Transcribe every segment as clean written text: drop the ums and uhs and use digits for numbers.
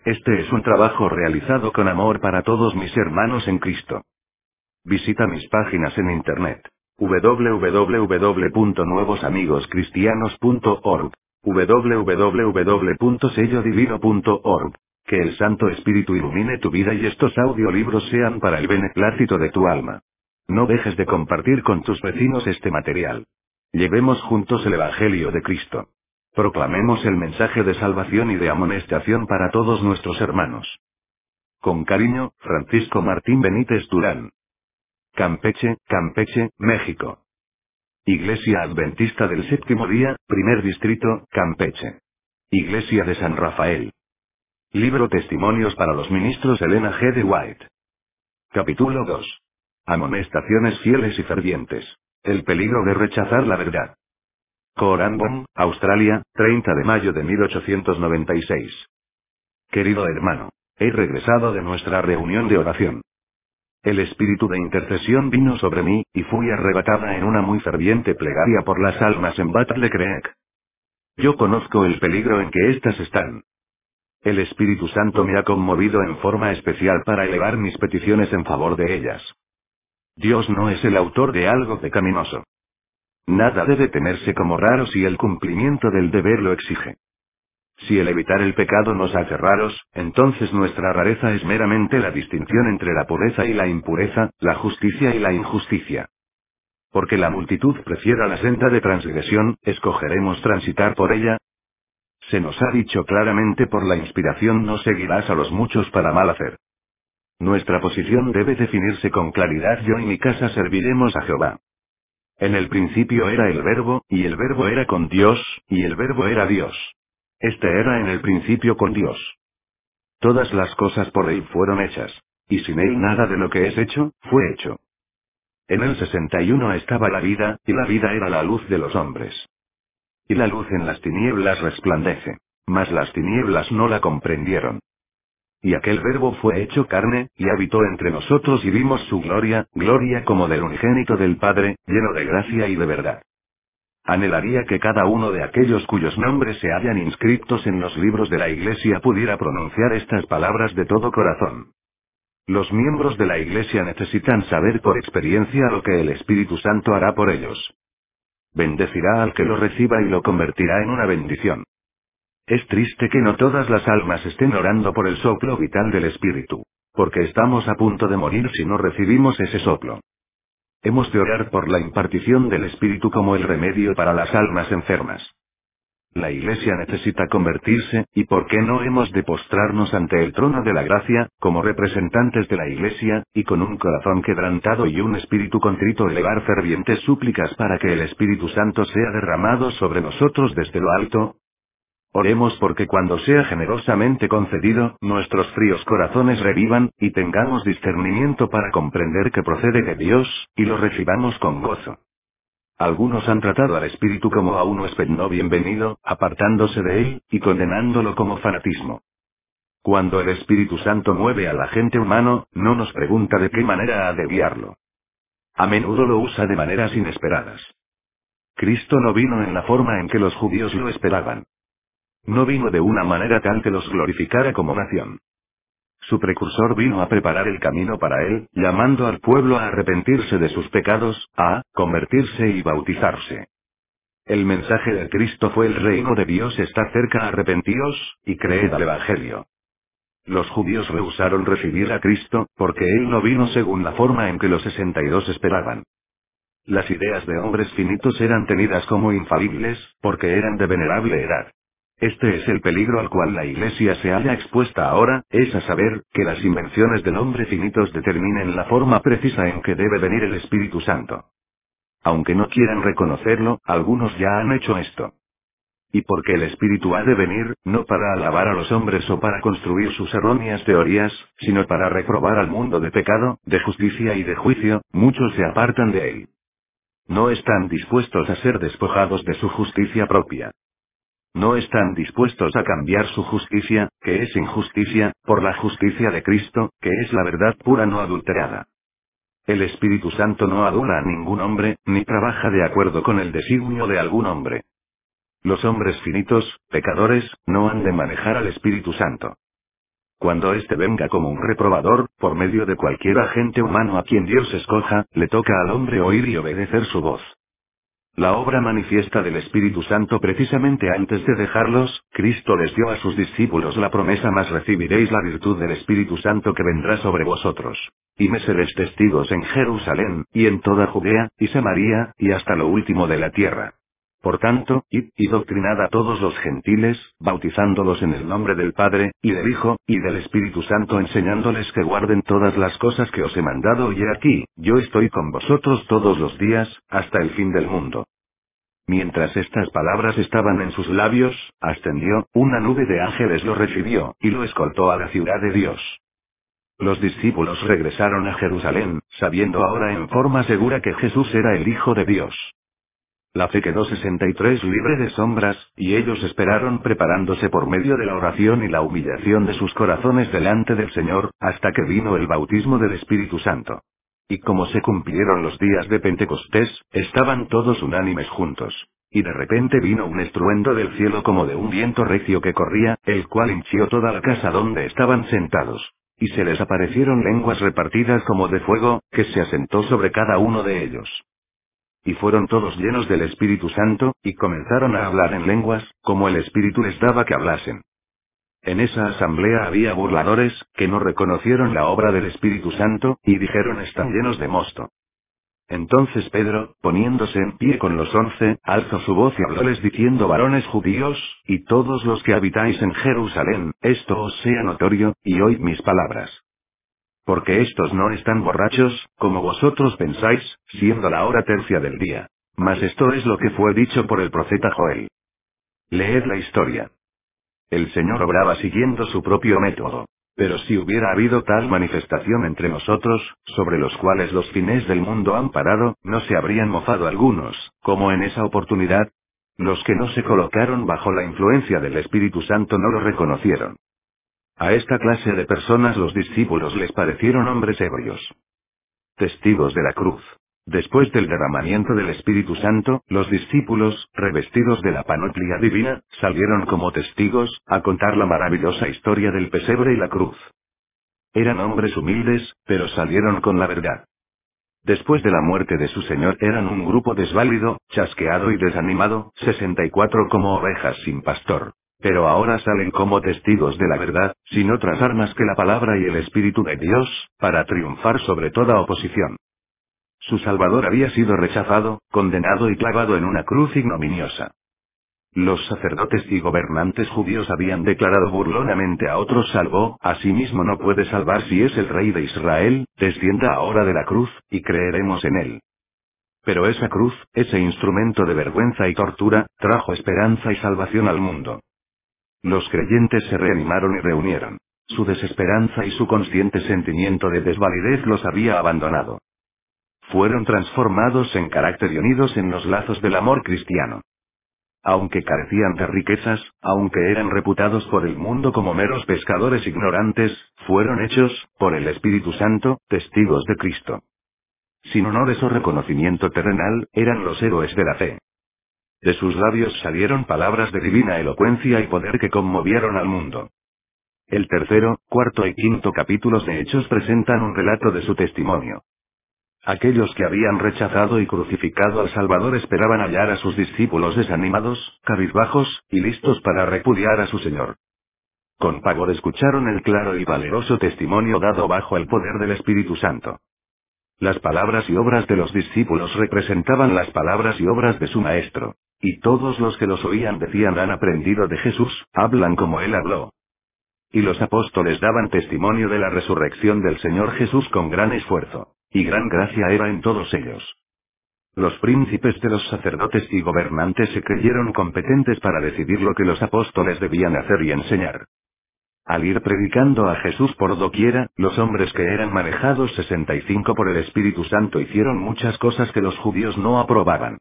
Este es un trabajo realizado con amor para todos mis hermanos en Cristo. Visita mis páginas en internet: www.nuevosamigoscristianos.org, www.sellodivino.org. Que el Santo Espíritu ilumine tu vida y estos audiolibros sean para el beneplácito de tu alma. No dejes de compartir con tus vecinos este material. Llevemos juntos el Evangelio de Cristo. Proclamemos el mensaje de salvación y de amonestación para todos nuestros hermanos. Con cariño, Francisco Martín Benítez Durán. Campeche, Campeche, México. Iglesia Adventista del Séptimo Día, Primer Distrito, Campeche. Iglesia de San Rafael. Libro Testimonios para los Ministros Elena G. de White. Capítulo 2. Amonestaciones fieles y fervientes. El peligro de rechazar la verdad. Corambon, Australia, 30 de mayo de 1896. Querido hermano, he regresado de nuestra reunión de oración. El espíritu de intercesión vino sobre mí, y fui arrebatada en una muy ferviente plegaria por las almas en Battle Creek. Yo conozco el peligro en que éstas están. El Espíritu Santo me ha conmovido en forma especial para elevar mis peticiones en favor de ellas. Dios no es el autor de algo pecaminoso. Nada debe tenerse como raro si el cumplimiento del deber lo exige. Si el evitar el pecado nos hace raros, entonces nuestra rareza es meramente la distinción entre la pureza y la impureza, la justicia y la injusticia. Porque la multitud prefiera la senda de transgresión, ¿escogeremos transitar por ella? Se nos ha dicho claramente por la inspiración: no seguirás a los muchos para mal hacer. Nuestra posición debe definirse con claridad: yo y mi casa serviremos a Jehová. En el principio era el Verbo, y el Verbo era con Dios, y el Verbo era Dios. Este era en el principio con Dios. Todas las cosas por él fueron hechas, y sin él nada de lo que es hecho, fue hecho. En el 61 estaba la vida, y la vida era la luz de los hombres. Y la luz en las tinieblas resplandece, mas las tinieblas no la comprendieron. Y aquel Verbo fue hecho carne, y habitó entre nosotros y vimos su gloria, gloria como del unigénito del Padre, lleno de gracia y de verdad. Anhelaría que cada uno de aquellos cuyos nombres se hallan inscritos en los libros de la Iglesia pudiera pronunciar estas palabras de todo corazón. Los miembros de la Iglesia necesitan saber por experiencia lo que el Espíritu Santo hará por ellos. Bendecirá al que lo reciba y lo convertirá en una bendición. Es triste que no todas las almas estén orando por el soplo vital del Espíritu, porque estamos a punto de morir si no recibimos ese soplo. Hemos de orar por la impartición del Espíritu como el remedio para las almas enfermas. La Iglesia necesita convertirse, y ¿por qué no hemos de postrarnos ante el trono de la gracia, como representantes de la Iglesia, y con un corazón quebrantado y un espíritu contrito elevar fervientes súplicas para que el Espíritu Santo sea derramado sobre nosotros desde lo alto? Oremos porque cuando sea generosamente concedido, nuestros fríos corazones revivan, y tengamos discernimiento para comprender que procede de Dios, y lo recibamos con gozo. Algunos han tratado al Espíritu como a un huésped no bienvenido, apartándose de él, y condenándolo como fanatismo. Cuando el Espíritu Santo mueve al agente humano, no nos pregunta de qué manera ha de guiarlo. A menudo lo usa de maneras inesperadas. Cristo no vino en la forma en que los judíos lo esperaban. No vino de una manera tal que los glorificara como nación. Su precursor vino a preparar el camino para él, llamando al pueblo a arrepentirse de sus pecados, a convertirse y bautizarse. El mensaje de Cristo fue: el reino de Dios está cerca, arrepentíos, y creed al Evangelio. Los judíos rehusaron recibir a Cristo, porque él no vino según la forma en que los 62 esperaban. Las ideas de hombres finitos eran tenidas como infalibles, porque eran de venerable edad. Este es el peligro al cual la Iglesia se halla expuesta ahora, es a saber, que las invenciones del hombre finitos determinen la forma precisa en que debe venir el Espíritu Santo. Aunque no quieran reconocerlo, algunos ya han hecho esto. Y porque el Espíritu ha de venir, no para alabar a los hombres o para construir sus erróneas teorías, sino para reprobar al mundo de pecado, de justicia y de juicio, muchos se apartan de él. No están dispuestos a ser despojados de su justicia propia. No están dispuestos a cambiar su justicia, que es injusticia, por la justicia de Cristo, que es la verdad pura no adulterada. El Espíritu Santo no adula a ningún hombre, ni trabaja de acuerdo con el designio de algún hombre. Los hombres finitos, pecadores, no han de manejar al Espíritu Santo. Cuando éste venga como un reprobador, por medio de cualquier agente humano a quien Dios escoja, le toca al hombre oír y obedecer su voz. La obra manifiesta del Espíritu Santo precisamente antes de dejarlos, Cristo les dio a sus discípulos la promesa: mas recibiréis la virtud del Espíritu Santo que vendrá sobre vosotros. Y me seréis testigos en Jerusalén, y en toda Judea, y Samaria, y hasta lo último de la tierra. Por tanto, id y doctrinad a todos los gentiles, bautizándolos en el nombre del Padre, y del Hijo, y del Espíritu Santo, enseñándoles que guarden todas las cosas que os he mandado, y he aquí, yo estoy con vosotros todos los días, hasta el fin del mundo. Mientras estas palabras estaban en sus labios, ascendió, una nube de ángeles lo recibió, y lo escoltó a la ciudad de Dios. Los discípulos regresaron a Jerusalén, sabiendo ahora en forma segura que Jesús era el Hijo de Dios. La fe quedó 63 libre de sombras, y ellos esperaron preparándose por medio de la oración y la humillación de sus corazones delante del Señor, hasta que vino el bautismo del Espíritu Santo. Y como se cumplieron los días de Pentecostés, estaban todos unánimes juntos. Y de repente vino un estruendo del cielo como de un viento recio que corría, el cual hinchió toda la casa donde estaban sentados. Y se les aparecieron lenguas repartidas como de fuego, que se asentó sobre cada uno de ellos. Y fueron todos llenos del Espíritu Santo, y comenzaron a hablar en lenguas, como el Espíritu les daba que hablasen. En esa asamblea había burladores, que no reconocieron la obra del Espíritu Santo, y dijeron: están llenos de mosto. Entonces Pedro, poniéndose en pie con los 11, alzó su voz y hablóles diciendo: varones judíos, y todos los que habitáis en Jerusalén, esto os sea notorio, y oíd mis palabras. Porque estos no están borrachos, como vosotros pensáis, siendo la hora tercia del día. Mas esto es lo que fue dicho por el profeta Joel. Leed la historia. El Señor obraba siguiendo su propio método. Pero si hubiera habido tal manifestación entre nosotros, sobre los cuales los fines del mundo han parado, no se habrían mofado algunos, como en esa oportunidad. Los que no se colocaron bajo la influencia del Espíritu Santo no lo reconocieron. A esta clase de personas los discípulos les parecieron hombres ebrios. Testigos de la cruz. Después del derramamiento del Espíritu Santo, los discípulos, revestidos de la panoplia divina, salieron como testigos, a contar la maravillosa historia del pesebre y la cruz. Eran hombres humildes, pero salieron con la verdad. Después de la muerte de su Señor eran un grupo desválido, chasqueado y desanimado, 64 como ovejas sin pastor. Pero ahora salen como testigos de la verdad, sin otras armas que la palabra y el Espíritu de Dios, para triunfar sobre toda oposición. Su Salvador había sido rechazado, condenado y clavado en una cruz ignominiosa. Los sacerdotes y gobernantes judíos habían declarado burlonamente: a otros salvó, a sí mismo no puede salvar. Si es el Rey de Israel, descienda ahora de la cruz, y creeremos en él. Pero esa cruz, ese instrumento de vergüenza y tortura, trajo esperanza y salvación al mundo. Los creyentes se reanimaron y reunieron. Su desesperanza y su consciente sentimiento de desvalidez los había abandonado. Fueron transformados en carácter y unidos en los lazos del amor cristiano. Aunque carecían de riquezas, aunque eran reputados por el mundo como meros pescadores ignorantes, fueron hechos, por el Espíritu Santo, testigos de Cristo. Sin honores o reconocimiento terrenal, eran los héroes de la fe. De sus labios salieron palabras de divina elocuencia y poder que conmovieron al mundo. El tercero, cuarto y quinto capítulos de Hechos presentan un relato de su testimonio. Aquellos que habían rechazado y crucificado al Salvador esperaban hallar a sus discípulos desanimados, cabizbajos, y listos para repudiar a su Señor. Con pavor escucharon el claro y valeroso testimonio dado bajo el poder del Espíritu Santo. Las palabras y obras de los discípulos representaban las palabras y obras de su Maestro. Y todos los que los oían decían: han aprendido de Jesús, hablan como él habló. Y los apóstoles daban testimonio de la resurrección del Señor Jesús con gran esfuerzo. Y gran gracia era en todos ellos. Los príncipes de los sacerdotes y gobernantes se creyeron competentes para decidir lo que los apóstoles debían hacer y enseñar. Al ir predicando a Jesús por doquiera, los hombres que eran manejados 65 por el Espíritu Santo hicieron muchas cosas que los judíos no aprobaban.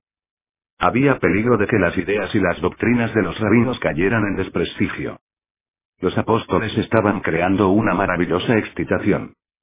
Había peligro de que las ideas y las doctrinas de los rabinos cayeran en desprestigio. Los apóstoles estaban creando una maravillosa excitación.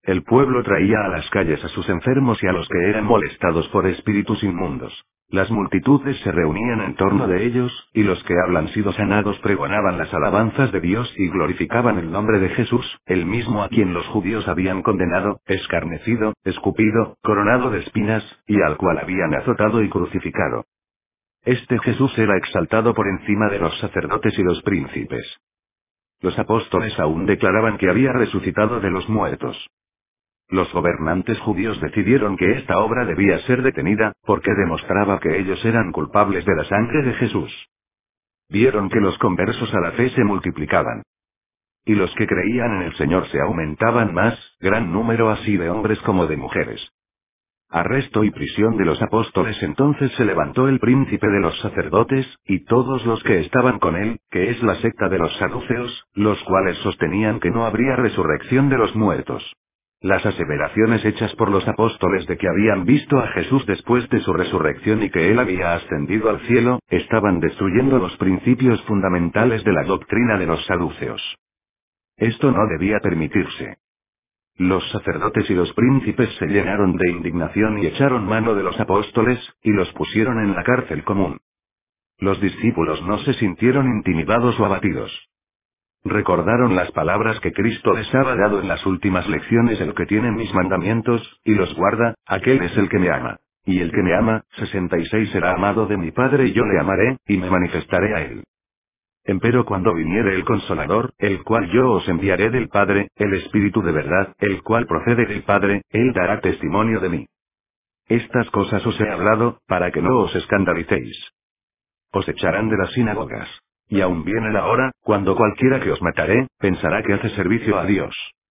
El pueblo traía a las calles a sus enfermos y a los que eran molestados por espíritus inmundos. Las multitudes se reunían en torno de ellos, y los que habían sido sanados pregonaban las alabanzas de Dios y glorificaban el nombre de Jesús, el mismo a quien los judíos habían condenado, escarnecido, escupido, coronado de espinas, y al cual habían azotado y crucificado. Este Jesús era exaltado por encima de los sacerdotes y los príncipes. Los apóstoles aún declaraban que había resucitado de los muertos. Los gobernantes judíos decidieron que esta obra debía ser detenida, porque demostraba que ellos eran culpables de la sangre de Jesús. Vieron que los conversos a la fe se multiplicaban. Y los que creían en el Señor se aumentaban más, gran número así de hombres como de mujeres. Arresto y prisión de los apóstoles. Entonces se levantó el príncipe de los sacerdotes, y todos los que estaban con él, que es la secta de los saduceos, los cuales sostenían que no habría resurrección de los muertos. Las aseveraciones hechas por los apóstoles de que habían visto a Jesús después de su resurrección y que él había ascendido al cielo, estaban destruyendo los principios fundamentales de la doctrina de los saduceos. Esto no debía permitirse. Los sacerdotes y los príncipes se llenaron de indignación y echaron mano de los apóstoles, y los pusieron en la cárcel común. Los discípulos no se sintieron intimidados o abatidos. Recordaron las palabras que Cristo les había dado en las últimas lecciones: el que tiene mis mandamientos, y los guarda, aquel es el que me ama. Y el que me ama, 66 será amado de mi Padre y yo le amaré, y me manifestaré a él. Empero cuando viniere el Consolador, el cual yo os enviaré del Padre, el Espíritu de verdad, el cual procede del Padre, él dará testimonio de mí. Estas cosas os he hablado, para que no os escandalicéis. Os echarán de las sinagogas. Y aún viene la hora, cuando cualquiera que os mataré, pensará que hace servicio a Dios.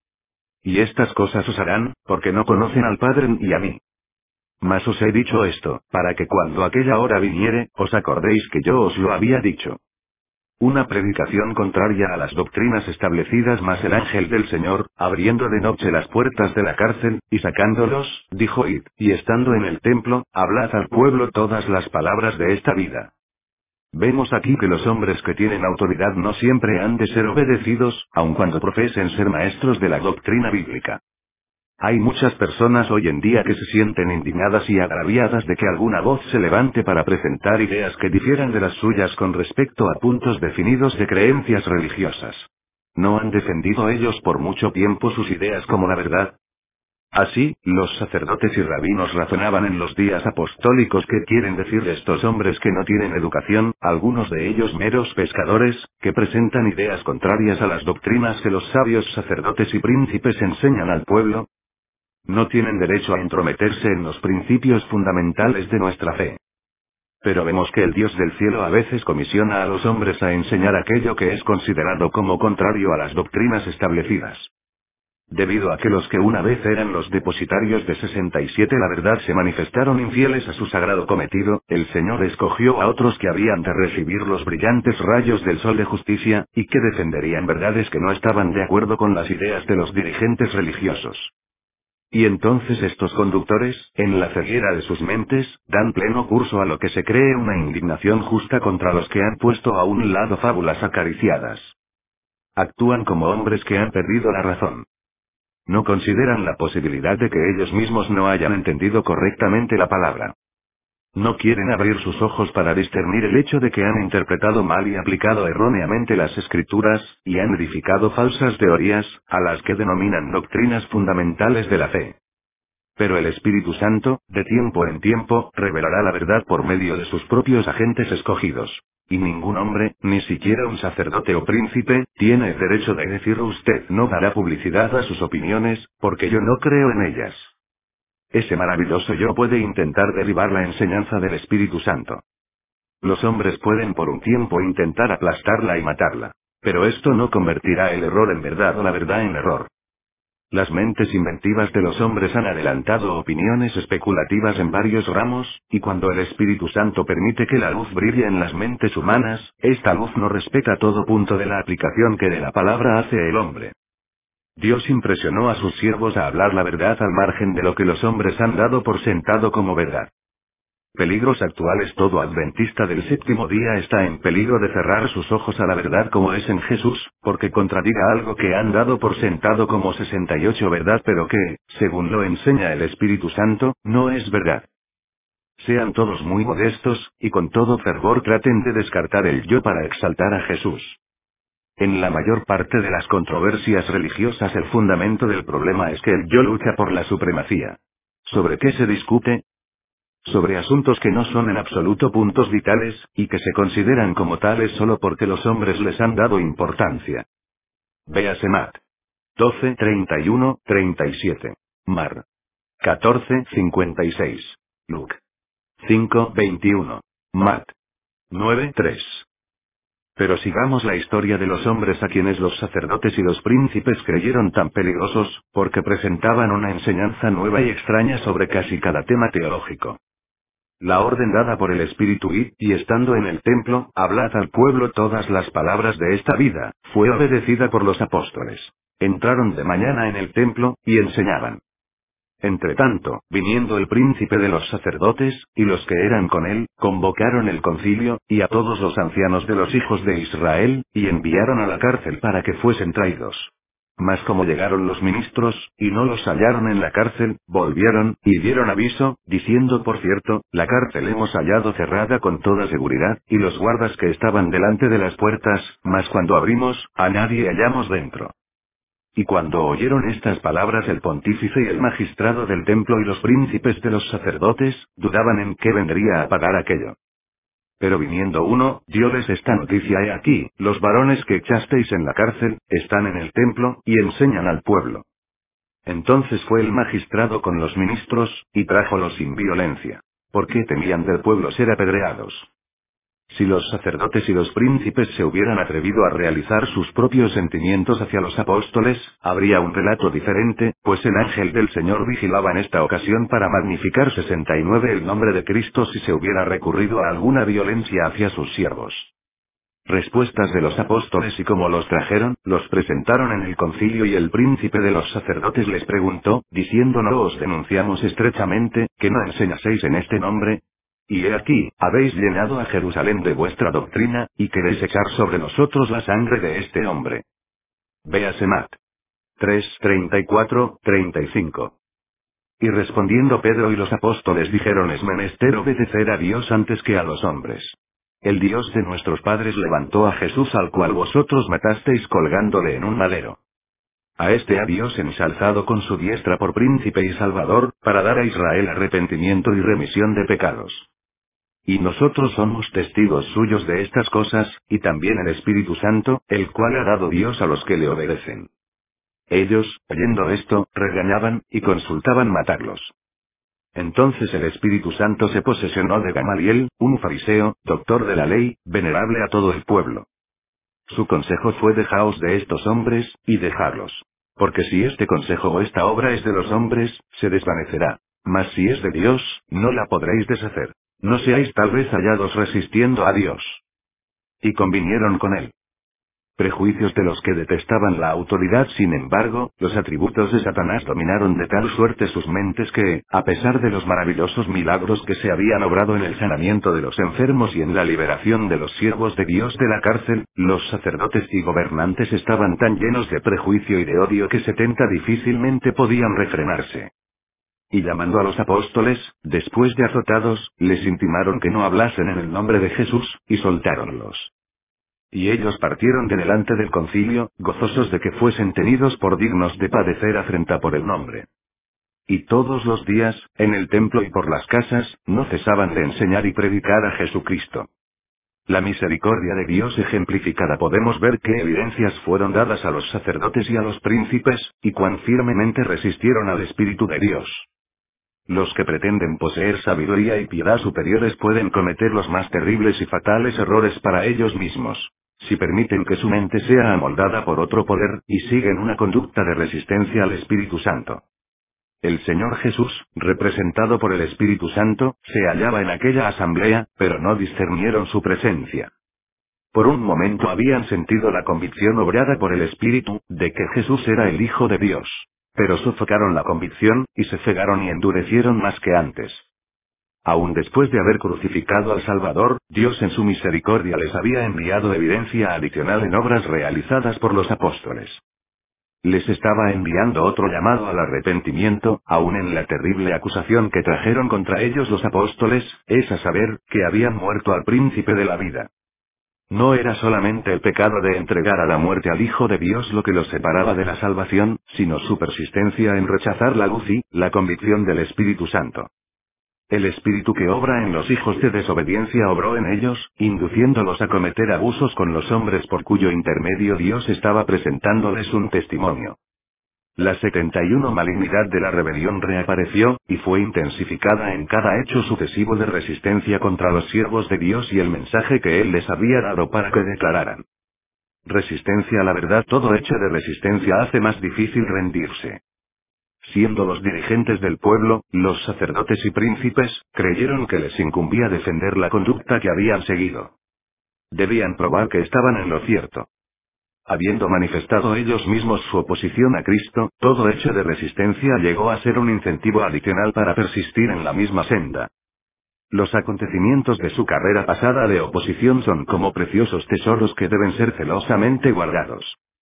Y estas cosas os harán, porque no conocen al Padre ni a mí. Mas os he dicho esto, para que cuando aquella hora viniere, os acordéis que yo os lo había dicho. Una predicación contraria a las doctrinas establecidas. Mas el ángel del Señor, abriendo de noche las puertas de la cárcel, y sacándolos, dijo: id, y estando en el templo, hablad al pueblo todas las palabras de esta vida. Vemos aquí que los hombres que tienen autoridad no siempre han de ser obedecidos, aun cuando profesen ser maestros de la doctrina bíblica. Hay muchas personas hoy en día que se sienten indignadas y agraviadas de que alguna voz se levante para presentar ideas que difieran de las suyas con respecto a puntos definidos de creencias religiosas. ¿No han defendido ellos por mucho tiempo sus ideas como la verdad? Así, los sacerdotes y rabinos razonaban en los días apostólicos: ¿qué quieren decir estos hombres que no tienen educación, algunos de ellos meros pescadores, que presentan ideas contrarias a las doctrinas que los sabios sacerdotes y príncipes enseñan al pueblo? No tienen derecho a entrometerse en los principios fundamentales de nuestra fe. Pero vemos que el Dios del cielo a veces comisiona a los hombres a enseñar aquello que es considerado como contrario a las doctrinas establecidas. Debido a que los que una vez eran los depositarios de 67 la verdad se manifestaron infieles a su sagrado cometido, el Señor escogió a otros que habían de recibir los brillantes rayos del sol de justicia, y que defenderían verdades que no estaban de acuerdo con las ideas de los dirigentes religiosos. Y entonces estos conductores, en la ceguera de sus mentes, dan pleno curso a lo que se cree una indignación justa contra los que han puesto a un lado fábulas acariciadas. Actúan como hombres que han perdido la razón. No consideran la posibilidad de que ellos mismos no hayan entendido correctamente la palabra. No quieren abrir sus ojos para discernir el hecho de que han interpretado mal y aplicado erróneamente las escrituras, y han edificado falsas teorías, a las que denominan doctrinas fundamentales de la fe. Pero el Espíritu Santo, de tiempo en tiempo, revelará la verdad por medio de sus propios agentes escogidos. Y ningún hombre, ni siquiera un sacerdote o príncipe, tiene el derecho de decir: usted no dará publicidad a sus opiniones, porque yo no creo en ellas. Ese maravilloso yo puede intentar derribar la enseñanza del Espíritu Santo. Los hombres pueden por un tiempo intentar aplastarla y matarla. Pero esto no convertirá el error en verdad o la verdad en error. Las mentes inventivas de los hombres han adelantado opiniones especulativas en varios ramos, y cuando el Espíritu Santo permite que la luz brille en las mentes humanas, esta luz no respeta todo punto de la aplicación que de la palabra hace el hombre. Dios impresionó a sus siervos a hablar la verdad al margen de lo que los hombres han dado por sentado como verdad. Peligros actuales. Todo adventista del séptimo día está en peligro de cerrar sus ojos a la verdad como es en Jesús, porque contradiga algo que han dado por sentado como 68 verdad pero que, según lo enseña el Espíritu Santo, no es verdad. Sean todos muy modestos, y con todo fervor traten de descartar el yo para exaltar a Jesús. En la mayor parte de las controversias religiosas el fundamento del problema es que el yo lucha por la supremacía. ¿Sobre qué se discute? Sobre asuntos que no son en absoluto puntos vitales, y que se consideran como tales solo porque los hombres les han dado importancia. Véase Mat. 12:31-37. Mar. 14:56. Luke. 5:21. Mat. 9:3. Pero sigamos la historia de los hombres a quienes los sacerdotes y los príncipes creyeron tan peligrosos, porque presentaban una enseñanza nueva y extraña sobre casi cada tema teológico. La orden dada por el Espíritu y estando en el templo, hablad al pueblo todas las palabras de esta vida, fue obedecida por los apóstoles. Entraron de mañana en el templo, y enseñaban. Entretanto, viniendo el príncipe de los sacerdotes, y los que eran con él, convocaron el concilio, y a todos los ancianos de los hijos de Israel, y enviaron a la cárcel para que fuesen traídos. Mas como llegaron los ministros, y no los hallaron en la cárcel, volvieron, y dieron aviso, diciendo por cierto, la cárcel hemos hallado cerrada con toda seguridad, y los guardas que estaban delante de las puertas, mas cuando abrimos, a nadie hallamos dentro. Y cuando oyeron estas palabras el pontífice y el magistrado del templo y los príncipes de los sacerdotes, dudaban en qué vendría a pagar aquello. Pero viniendo uno, dióles esta noticia: he aquí, los varones que echasteis en la cárcel, están en el templo, y enseñan al pueblo. Entonces fue el magistrado con los ministros, y trájolos sin violencia, porque temían del pueblo ser apedreados. Si los sacerdotes y los príncipes se hubieran atrevido a realizar sus propios sentimientos hacia los apóstoles, habría un relato diferente, pues el ángel del Señor vigilaba en esta ocasión para magnificar 69 el nombre de Cristo si se hubiera recurrido a alguna violencia hacia sus siervos. Respuestas de los apóstoles y como los trajeron, los presentaron en el concilio y el príncipe de los sacerdotes les preguntó, diciendo: ¿no os denunciamos estrechamente, que no enseñaseis en este nombre? Y he aquí, habéis llenado a Jerusalén de vuestra doctrina, y queréis echar sobre nosotros la sangre de este hombre. Véase Mat. 3:34-35. Y respondiendo Pedro y los apóstoles dijeron: es menester obedecer a Dios antes que a los hombres. El Dios de nuestros padres levantó a Jesús, al cual vosotros matasteis colgándole en un madero. A este ha Dios ensalzado con su diestra por príncipe y salvador, para dar a Israel arrepentimiento y remisión de pecados. Y nosotros somos testigos suyos de estas cosas, y también el Espíritu Santo, el cual ha dado Dios a los que le obedecen. Ellos, oyendo esto, regañaban, y consultaban matarlos. Entonces el Espíritu Santo se posesionó de Gamaliel, un fariseo, doctor de la ley, venerable a todo el pueblo. Su consejo fue: dejaos de estos hombres, y dejadlos. Porque si este consejo o esta obra es de los hombres, se desvanecerá. Mas si es de Dios, no la podréis deshacer. No seáis tal vez hallados resistiendo a Dios. Y convinieron con él. Prejuicios de los que detestaban la autoridad. Sin embargo, los atributos de Satanás dominaron de tal suerte sus mentes que, a pesar de los maravillosos milagros que se habían obrado en el sanamiento de los enfermos y en la liberación de los siervos de Dios de la cárcel, los sacerdotes y gobernantes estaban tan llenos de prejuicio y de odio que 70 difícilmente podían refrenarse. Y llamando a los apóstoles, después de azotados, les intimaron que no hablasen en el nombre de Jesús, y soltáronlos. Y ellos partieron de delante del concilio, gozosos de que fuesen tenidos por dignos de padecer afrenta por el nombre. Y todos los días, en el templo y por las casas, no cesaban de enseñar y predicar a Jesucristo. La misericordia de Dios ejemplificada. Podemos ver qué evidencias fueron dadas a los sacerdotes y a los príncipes, y cuán firmemente resistieron al Espíritu de Dios. Los que pretenden poseer sabiduría y piedad superiores pueden cometer los más terribles y fatales errores para ellos mismos, si permiten que su mente sea amoldada por otro poder, y siguen una conducta de resistencia al Espíritu Santo. El Señor Jesús, representado por el Espíritu Santo, se hallaba en aquella asamblea, pero no discernieron su presencia. Por un momento habían sentido la convicción obrada por el Espíritu, de que Jesús era el Hijo de Dios. Pero sofocaron la convicción, y se cegaron y endurecieron más que antes. Aún después de haber crucificado al Salvador, Dios en su misericordia les había enviado evidencia adicional en obras realizadas por los apóstoles. Les estaba enviando otro llamado al arrepentimiento, aún en la terrible acusación que trajeron contra ellos los apóstoles, es a saber, que habían muerto al príncipe de la vida. No era solamente el pecado de entregar a la muerte al Hijo de Dios lo que los separaba de la salvación, sino su persistencia en rechazar la luz y la convicción del Espíritu Santo. El espíritu que obra en los hijos de desobediencia obró en ellos, induciéndolos a cometer abusos con los hombres por cuyo intermedio Dios estaba presentándoles un testimonio. La 71 malignidad de la rebelión reapareció, y fue intensificada en cada hecho sucesivo de resistencia contra los siervos de Dios y el mensaje que Él les había dado para que declararan. Resistencia a la verdad. Todo hecho de resistencia hace más difícil rendirse. Siendo los dirigentes del pueblo, los sacerdotes y príncipes, creyeron que les incumbía defender la conducta que habían seguido. Debían probar que estaban en lo cierto. Habiendo manifestado ellos mismos su oposición a Cristo, todo hecho de resistencia llegó a ser un incentivo adicional para persistir en la misma senda. Los acontecimientos de su carrera pasada de oposición son como preciosos tesoros que deben ser celosamente guardados.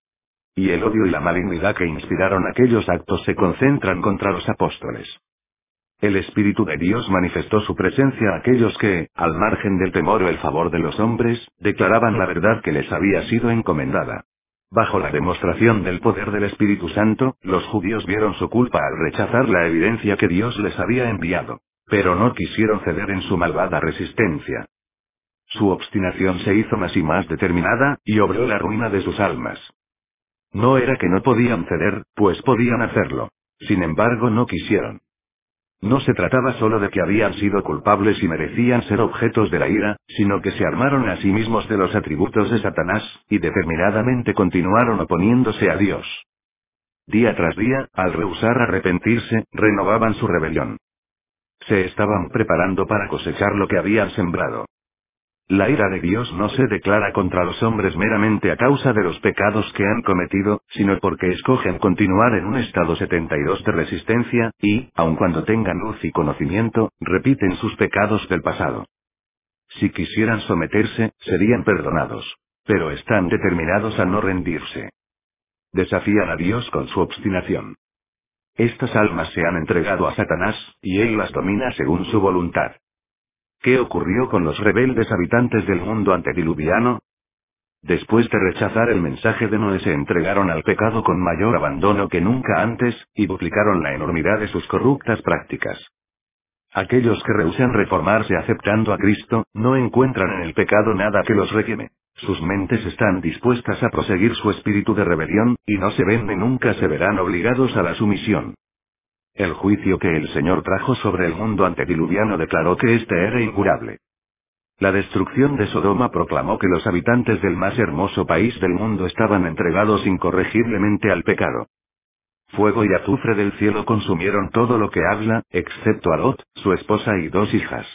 Y el odio y la malignidad que inspiraron aquellos actos se concentran contra los apóstoles. El Espíritu de Dios manifestó su presencia a aquellos que, al margen del temor o el favor de los hombres, declaraban la verdad que les había sido encomendada. Bajo la demostración del poder del Espíritu Santo, los judíos vieron su culpa al rechazar la evidencia que Dios les había enviado. Pero no quisieron ceder en su malvada resistencia. Su obstinación se hizo más y más determinada, y obró la ruina de sus almas. No era que no podían ceder, pues podían hacerlo. Sin embargo, no quisieron. No se trataba solo de que habían sido culpables y merecían ser objetos de la ira, sino que se armaron a sí mismos de los atributos de Satanás, y determinadamente continuaron oponiéndose a Dios. Día tras día, al rehusar arrepentirse, renovaban su rebelión. Se estaban preparando para cosechar lo que habían sembrado. La ira de Dios no se declara contra los hombres meramente a causa de los pecados que han cometido, sino porque escogen continuar en un estado 72 de resistencia, y, aun cuando tengan luz y conocimiento, repiten sus pecados del pasado. Si quisieran someterse, serían perdonados. Pero están determinados a no rendirse. Desafían a Dios con su obstinación. Estas almas se han entregado a Satanás, y él las domina según su voluntad. ¿Qué ocurrió con los rebeldes habitantes del mundo antediluviano? Después de rechazar el mensaje de Noé se entregaron al pecado con mayor abandono que nunca antes, y duplicaron la enormidad de sus corruptas prácticas. Aquellos que rehúsan reformarse aceptando a Cristo, no encuentran en el pecado nada que los requeme. Sus mentes están dispuestas a proseguir su espíritu de rebelión, y no se ven ni nunca se verán obligados a la sumisión. El juicio que el Señor trajo sobre el mundo antediluviano declaró que éste era incurable. La destrucción de Sodoma proclamó que los habitantes del más hermoso país del mundo estaban entregados incorregiblemente al pecado. Fuego y azufre del cielo consumieron todo lo que habla, excepto a Lot, su esposa y 2 hijas.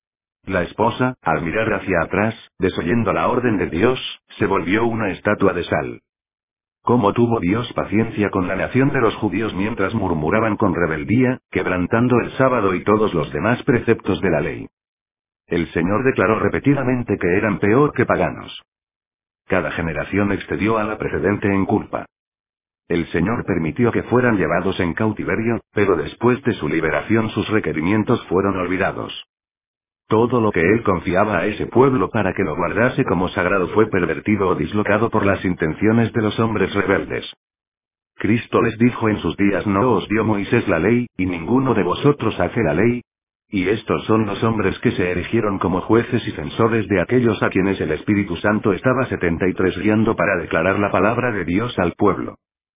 La esposa, al mirar hacia atrás, desoyendo la orden de Dios, se volvió una estatua de sal. ¿Cómo tuvo Dios paciencia con la nación de los judíos mientras murmuraban con rebeldía, quebrantando el sábado y todos los demás preceptos de la ley? El Señor declaró repetidamente que eran peor que paganos. Cada generación excedió a la precedente en culpa. El Señor permitió que fueran llevados en cautiverio, pero después de su liberación sus requerimientos fueron olvidados. Todo lo que Él confiaba a ese pueblo para que lo guardase como sagrado fue pervertido o dislocado por las intenciones de los hombres rebeldes. Cristo les dijo en sus días: ¿No os dio Moisés la ley, y ninguno de vosotros hace la ley? Y estos son los hombres que se erigieron como jueces y censores de aquellos a quienes el Espíritu Santo estaba 73 guiando para declarar la palabra de Dios al pueblo.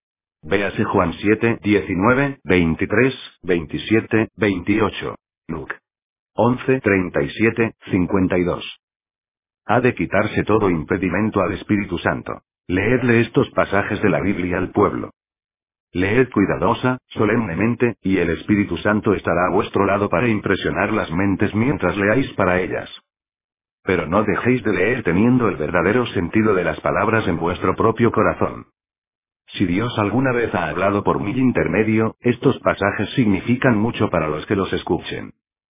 Véase Juan 7, 19, 23, 27, 28. Luke 11, 37, 52. Ha de quitarse todo impedimento al Espíritu Santo. Leedle estos pasajes de la Biblia al pueblo. Leed cuidadosa, solemnemente, y el Espíritu Santo estará a vuestro lado para impresionar las mentes mientras leáis para ellas. Pero no dejéis de leer teniendo el verdadero sentido de las palabras en vuestro propio corazón. Si Dios alguna vez ha hablado por mi intermedio, estos pasajes significan mucho para los que los escuchen.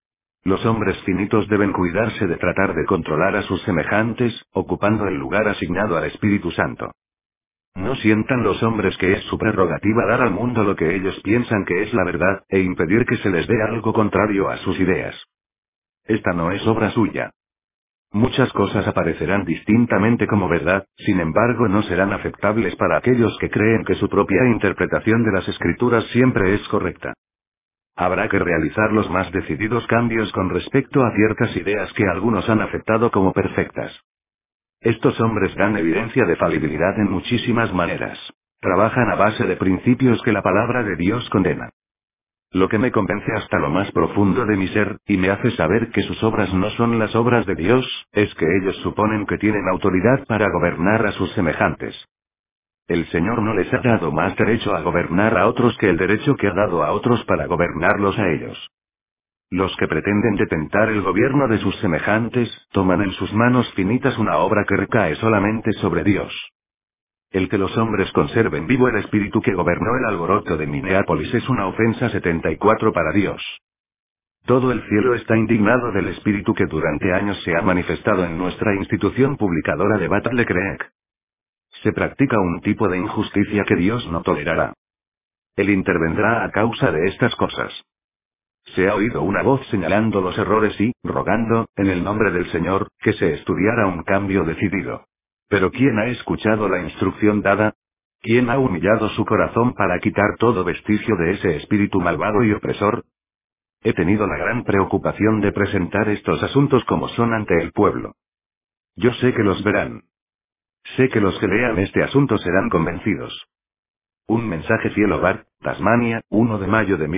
Los hombres finitos deben cuidarse de tratar de controlar a sus semejantes, ocupando el lugar asignado al Espíritu Santo. No sientan los hombres que es su prerrogativa dar al mundo lo que ellos piensan que es la verdad, e impedir que se les dé algo contrario a sus ideas. Esta no es obra suya. Muchas cosas aparecerán distintamente como verdad, sin embargo no serán aceptables para aquellos que creen que su propia interpretación de las Escrituras siempre es correcta. Habrá que realizar los más decididos cambios con respecto a ciertas ideas que algunos han aceptado como perfectas. Estos hombres dan evidencia de falibilidad en muchísimas maneras. Trabajan a base de principios que la palabra de Dios condena. Lo que me convence hasta lo más profundo de mi ser, y me hace saber que sus obras no son las obras de Dios, es que ellos suponen que tienen autoridad para gobernar a sus semejantes. El Señor no les ha dado más derecho a gobernar a otros que el derecho que ha dado a otros para gobernarlos a ellos. Los que pretenden detentar el gobierno de sus semejantes, toman en sus manos finitas una obra que recae solamente sobre Dios. El que los hombres conserven vivo el espíritu que gobernó el alboroto de Minneapolis es una ofensa 74 para Dios. Todo el cielo está indignado del espíritu que durante años se ha manifestado en nuestra institución publicadora de Battle Creek. Se practica un tipo de injusticia que Dios no tolerará. Él intervendrá a causa de estas cosas. Se ha oído una voz señalando los errores y, rogando, en el nombre del Señor, que se estudiara un cambio decidido. Pero ¿quién ha escuchado la instrucción dada? ¿Quién ha humillado su corazón para quitar todo vestigio de ese espíritu malvado y opresor? He tenido la gran preocupación de presentar estos asuntos como son ante el pueblo. Yo sé que los verán. Sé que los que lean este asunto serán convencidos. Un mensaje Cielo Bar, Tasmania, 1 de mayo de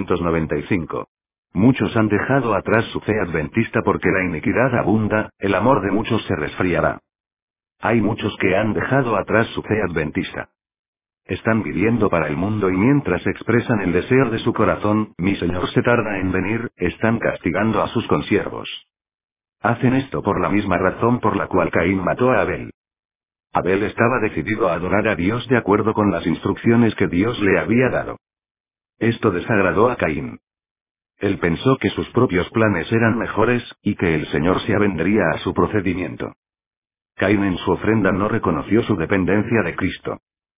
1895. Muchos han dejado atrás su fe adventista porque la iniquidad abunda, el amor de muchos se resfriará. Hay muchos que han dejado atrás su fe adventista. Están viviendo para el mundo y mientras expresan el deseo de su corazón, mi Señor se tarda en venir, están castigando a sus consiervos. Hacen esto por la misma razón por la cual Caín mató a Abel. Abel estaba decidido a adorar a Dios de acuerdo con las instrucciones que Dios le había dado. Esto desagradó a Caín. Él pensó que sus propios planes eran mejores, y que el Señor se avendría a su procedimiento. Caín en su ofrenda no reconoció su dependencia de Cristo.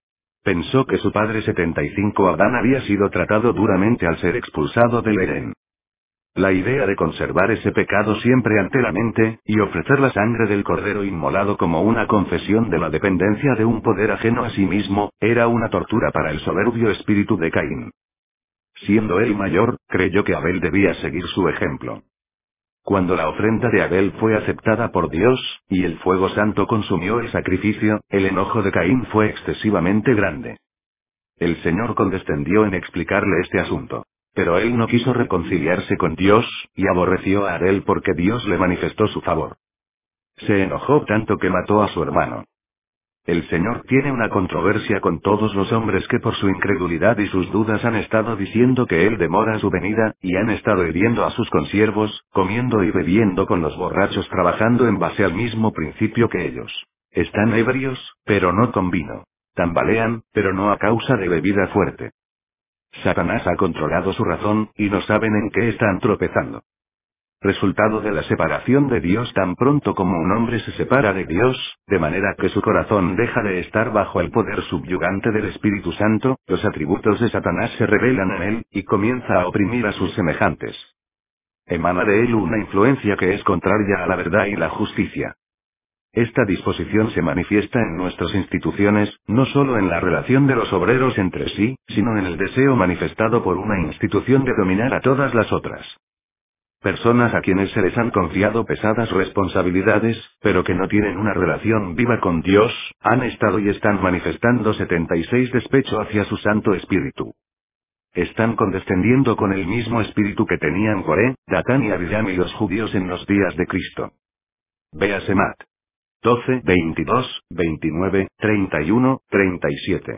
Pensó que su padre 75 Adán había sido tratado duramente al ser expulsado del Edén. La idea de conservar ese pecado siempre ante la mente, y ofrecer la sangre del cordero inmolado como una confesión de la dependencia de un poder ajeno a sí mismo, era una tortura para el soberbio espíritu de Caín. Siendo él mayor, creyó que Abel debía seguir su ejemplo. Cuando la ofrenda de Abel fue aceptada por Dios, y el fuego santo consumió el sacrificio, el enojo de Caín fue excesivamente grande. El Señor condescendió en explicarle este asunto. Pero él no quiso reconciliarse con Dios, y aborreció a Abel porque Dios le manifestó su favor. Se enojó tanto que mató a su hermano. El Señor tiene una controversia con todos los hombres que por su incredulidad y sus dudas han estado diciendo que Él demora su venida, y han estado hiriendo a sus consiervos, comiendo y bebiendo con los borrachos trabajando en base al mismo principio que ellos. Están ebrios, pero no con vino. Tambalean, pero no a causa de bebida fuerte. Satanás ha controlado su razón, y no saben en qué están tropezando. Resultado de la separación de Dios tan pronto como un hombre se separa de Dios, de manera que su corazón deja de estar bajo el poder subyugante del Espíritu Santo, los atributos de Satanás se revelan en él, y comienza a oprimir a sus semejantes. Emana de él una influencia que es contraria a la verdad y la justicia. Esta disposición se manifiesta en nuestras instituciones, no solo en la relación de los obreros entre sí, sino en el deseo manifestado por una institución de dominar a todas las otras. Personas a quienes se les han confiado pesadas responsabilidades, pero que no tienen una relación viva con Dios, han estado y están manifestando 76 despecho hacia su Santo Espíritu. Están condescendiendo con el mismo espíritu que tenían Coré, Datán y Abiram y los judíos en los días de Cristo. Véase Mat. 12, 22, 29, 31, 37.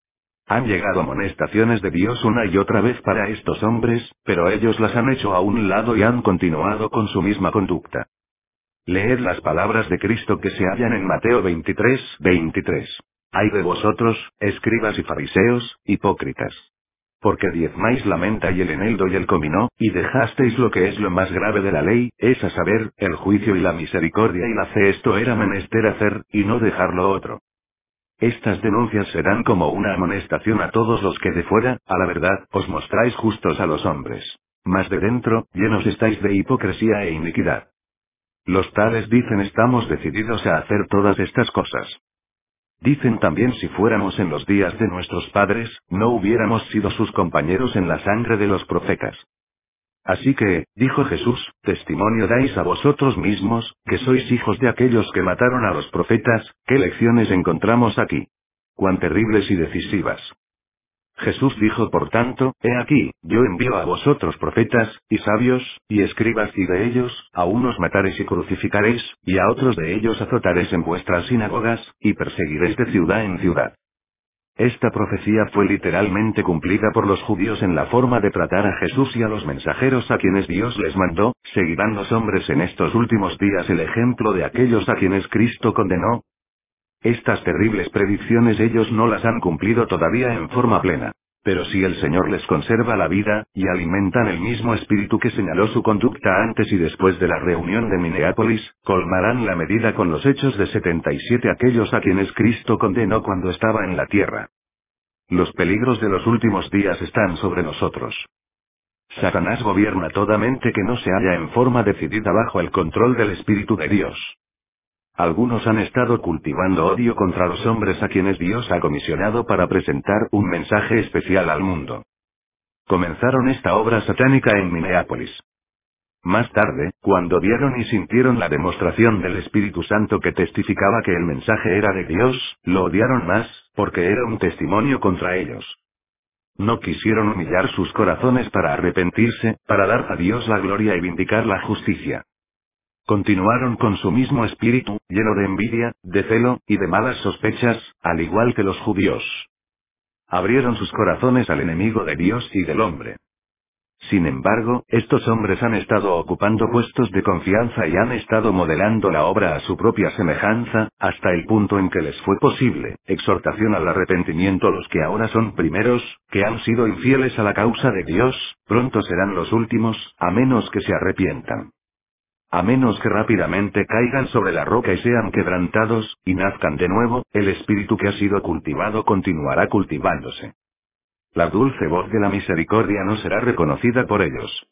Han llegado amonestaciones de Dios una y otra vez para estos hombres, pero ellos las han hecho a un lado y han continuado con su misma conducta. Leed las palabras de Cristo que se hallan en Mateo 23, 23. Ay de vosotros, escribas y fariseos, hipócritas. Porque diezmáis la menta y el eneldo y el comino, y dejasteis lo que es lo más grave de la ley, es a saber, el juicio y la misericordia y la fe. Esto era menester hacer, y no dejar lo otro. Estas denuncias serán como una amonestación a todos los que de fuera, a la verdad, os mostráis justos a los hombres. Mas de dentro, llenos estáis de hipocresía e iniquidad. Los tales dicen estamos decididos a hacer todas estas cosas. Dicen también si fuéramos en los días de nuestros padres, no hubiéramos sido sus compañeros en la sangre de los profetas. Así que, dijo Jesús, testimonio dais a vosotros mismos, que sois hijos de aquellos que mataron a los profetas. ¿Qué lecciones encontramos aquí? Cuán terribles y decisivas. Jesús dijo por tanto, he aquí, yo envío a vosotros profetas, y sabios, y escribas, y de ellos, a unos mataréis y crucificaréis, y a otros de ellos azotaréis en vuestras sinagogas, y perseguiréis de ciudad en ciudad. Esta profecía fue literalmente cumplida por los judíos en la forma de tratar a Jesús y a los mensajeros a quienes Dios les mandó. ¿Seguirán los hombres en estos últimos días el ejemplo de aquellos a quienes Cristo condenó? Estas terribles predicciones ellos no las han cumplido todavía en forma plena. Pero si el Señor les conserva la vida, y alimentan el mismo espíritu que señaló su conducta antes y después de la reunión de Minneapolis, colmarán la medida con los hechos de 77 aquellos a quienes Cristo condenó cuando estaba en la tierra. Los peligros de los últimos días están sobre nosotros. Satanás gobierna toda mente que no se halla en forma decidida bajo el control del Espíritu de Dios. Algunos han estado cultivando odio contra los hombres a quienes Dios ha comisionado para presentar un mensaje especial al mundo. Comenzaron esta obra satánica en Minneapolis. Más tarde, cuando vieron y sintieron la demostración del Espíritu Santo que testificaba que el mensaje era de Dios, lo odiaron más, porque era un testimonio contra ellos. No quisieron humillar sus corazones para arrepentirse, para dar a Dios la gloria y vindicar la justicia. Continuaron con su mismo espíritu, lleno de envidia, de celo, y de malas sospechas, al igual que los judíos. Abrieron sus corazones al enemigo de Dios y del hombre. Sin embargo, estos hombres han estado ocupando puestos de confianza y han estado modelando la obra a su propia semejanza, hasta el punto en que les fue posible, exhortación al arrepentimiento. Los que ahora son primeros, que han sido infieles a la causa de Dios, pronto serán los últimos, a menos que se arrepientan. A menos que rápidamente caigan sobre la roca y sean quebrantados, y nazcan de nuevo, el espíritu que ha sido cultivado continuará cultivándose. La dulce voz de la misericordia no será reconocida por ellos.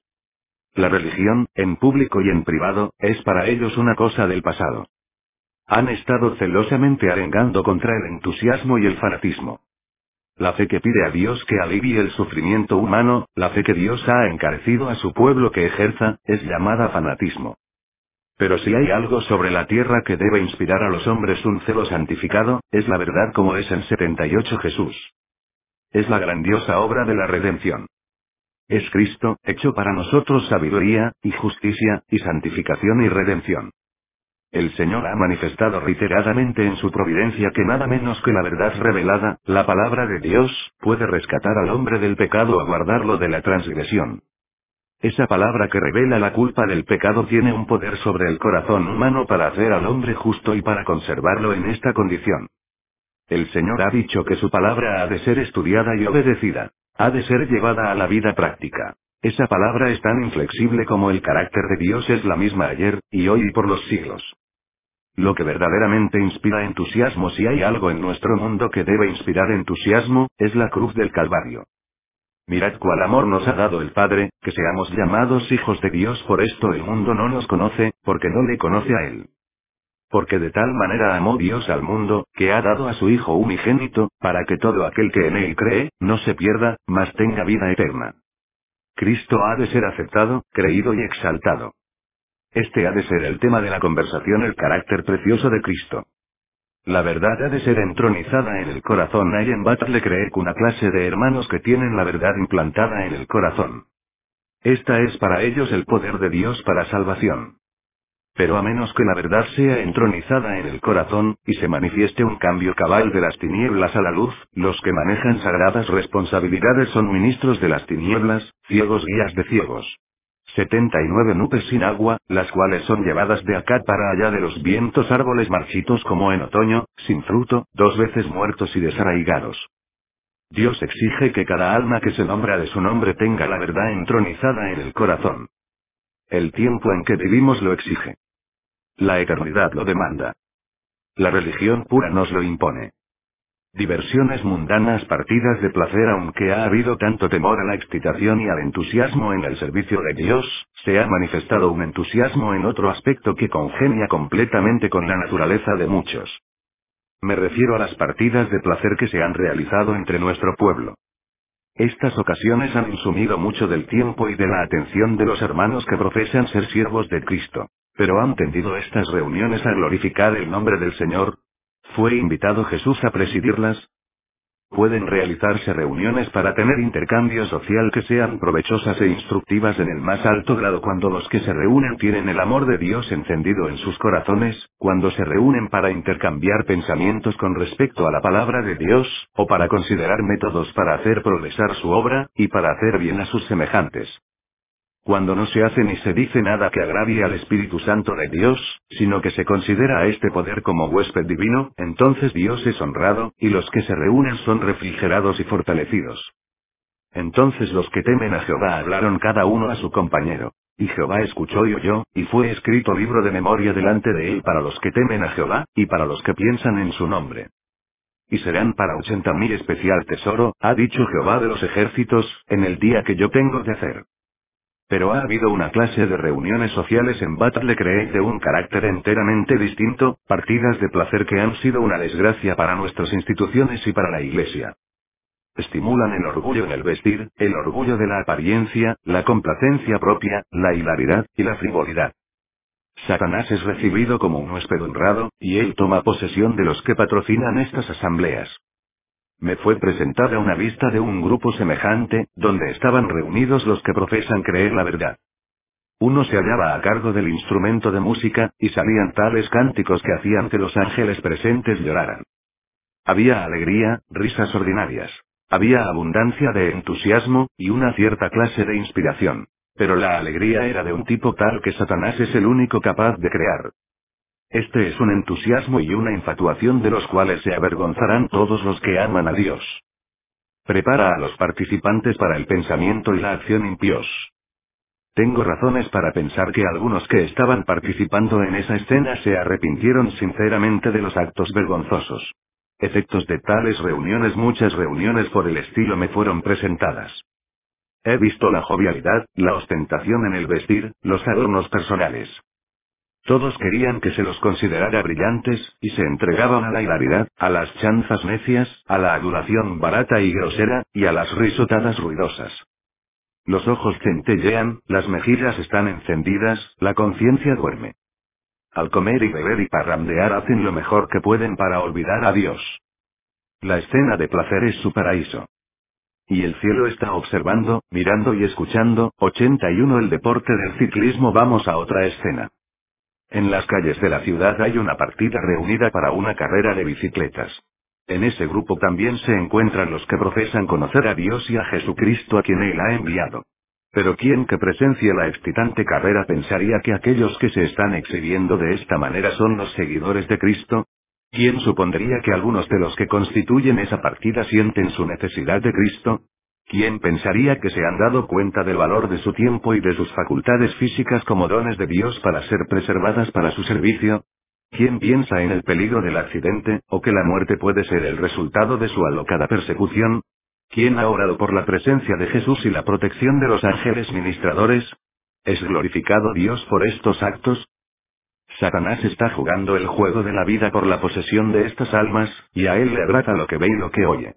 La religión, en público y en privado, es para ellos una cosa del pasado. Han estado celosamente arengando contra el entusiasmo y el fanatismo. La fe que pide a Dios que alivie el sufrimiento humano, la fe que Dios ha encarecido a su pueblo que ejerza, es llamada fanatismo. Pero si hay algo sobre la tierra que debe inspirar a los hombres un celo santificado, es la verdad como es en 78 Jesús. Es la grandiosa obra de la redención. Es Cristo, hecho para nosotros sabiduría, y justicia, y santificación y redención. El Señor ha manifestado reiteradamente en su providencia que nada menos que la verdad revelada, la palabra de Dios, puede rescatar al hombre del pecado o guardarlo de la transgresión. Esa palabra que revela la culpa del pecado tiene un poder sobre el corazón humano para hacer al hombre justo y para conservarlo en esta condición. El Señor ha dicho que su palabra ha de ser estudiada y obedecida. Ha de ser llevada a la vida práctica. Esa palabra es tan inflexible como el carácter de Dios es la misma ayer, y hoy y por los siglos. Lo que verdaderamente inspira entusiasmo, si hay algo en nuestro mundo que debe inspirar entusiasmo, es la cruz del Calvario. Mirad cuál amor nos ha dado el Padre, que seamos llamados hijos de Dios. Por esto el mundo no nos conoce, porque no le conoce a Él. Porque de tal manera amó Dios al mundo, que ha dado a su Hijo unigénito, para que todo aquel que en Él cree, no se pierda, mas tenga vida eterna. Cristo ha de ser aceptado, creído y exaltado. Este ha de ser el tema de la conversación, el carácter precioso de Cristo. La verdad ha de ser entronizada en el corazón. Hay en Butler Creek una clase de hermanos que tienen la verdad implantada en el corazón. Esta es para ellos el poder de Dios para salvación. Pero a menos que la verdad sea entronizada en el corazón, y se manifieste un cambio cabal de las tinieblas a la luz, los que manejan sagradas responsabilidades son ministros de las tinieblas, ciegos guías de ciegos. 79 nubes sin agua, las cuales son llevadas de acá para allá de los vientos, árboles marchitos como en otoño, sin fruto, 2 veces muertos y desarraigados. Dios exige que cada alma que se nombra de su nombre tenga la verdad entronizada en el corazón. El tiempo en que vivimos lo exige. La eternidad lo demanda. La religión pura nos lo impone. Diversiones mundanas, partidas de placer. Aunque ha habido tanto temor a la excitación y al entusiasmo en el servicio de Dios, se ha manifestado un entusiasmo en otro aspecto que congenia completamente con la naturaleza de muchos. Me refiero a las partidas de placer que se han realizado entre nuestro pueblo. Estas ocasiones han insumido mucho del tiempo y de la atención de los hermanos que profesan ser siervos de Cristo. Pero ¿han tendido estas reuniones a glorificar el nombre del Señor? ¿Fue invitado Jesús a presidirlas? Pueden realizarse reuniones para tener intercambio social que sean provechosas e instructivas en el más alto grado cuando los que se reúnen tienen el amor de Dios encendido en sus corazones, cuando se reúnen para intercambiar pensamientos con respecto a la palabra de Dios, o para considerar métodos para hacer progresar su obra, y para hacer bien a sus semejantes. Cuando no se hace ni se dice nada que agravie al Espíritu Santo de Dios, sino que se considera a este poder como huésped divino, entonces Dios es honrado, y los que se reúnen son refrigerados y fortalecidos. Entonces los que temen a Jehová hablaron cada uno a su compañero. Y Jehová escuchó y oyó, y fue escrito libro de memoria delante de él para los que temen a Jehová, y para los que piensan en su nombre. Y serán para 80,000 especial tesoro, ha dicho Jehová de los ejércitos, en el día que yo tengo de hacer. Pero ha habido una clase de reuniones sociales en Battle Creek de un carácter enteramente distinto, partidas de placer que han sido una desgracia para nuestras instituciones y para la Iglesia. Estimulan el orgullo en el vestir, el orgullo de la apariencia, la complacencia propia, la hilaridad, y la frivolidad. Satanás es recibido como un huésped honrado, y él toma posesión de los que patrocinan estas asambleas. Me fue presentada una vista de un grupo semejante, donde estaban reunidos los que profesan creer la verdad. Uno se hallaba a cargo del instrumento de música, y salían tales cánticos que hacían que los ángeles presentes lloraran. Había alegría, risas ordinarias. Había abundancia de entusiasmo, y una cierta clase de inspiración. Pero la alegría era de un tipo tal que Satanás es el único capaz de crear. Este es un entusiasmo y una infatuación de los cuales se avergonzarán todos los que aman a Dios. Prepara a los participantes para el pensamiento y la acción impíos. Tengo razones para pensar que algunos que estaban participando en esa escena se arrepintieron sinceramente de los actos vergonzosos. Efectos de tales reuniones. Muchas reuniones por el estilo me fueron presentadas. He visto la jovialidad, la ostentación en el vestir, los adornos personales. Todos querían que se los considerara brillantes, y se entregaban a la hilaridad, a las chanzas necias, a la adulación barata y grosera, y a las risotadas ruidosas. Los ojos centellean, las mejillas están encendidas, la conciencia duerme. Al comer y beber y parrandear hacen lo mejor que pueden para olvidar a Dios. La escena de placer es su paraíso. Y el cielo está observando, mirando y escuchando. 81 El deporte del ciclismo. Vamos a otra escena. En las calles de la ciudad hay una partida reunida para una carrera de bicicletas. En ese grupo también se encuentran los que profesan conocer a Dios y a Jesucristo a quien Él ha enviado. Pero ¿quién que presencia la excitante carrera pensaría que aquellos que se están exhibiendo de esta manera son los seguidores de Cristo? ¿Quién supondría que algunos de los que constituyen esa partida sienten su necesidad de Cristo? ¿Quién pensaría que se han dado cuenta del valor de su tiempo y de sus facultades físicas como dones de Dios para ser preservadas para su servicio? ¿Quién piensa en el peligro del accidente, o que la muerte puede ser el resultado de su alocada persecución? ¿Quién ha orado por la presencia de Jesús y la protección de los ángeles ministradores? ¿Es glorificado Dios por estos actos? Satanás está jugando el juego de la vida por la posesión de estas almas, y a él le agrada lo que ve y lo que oye.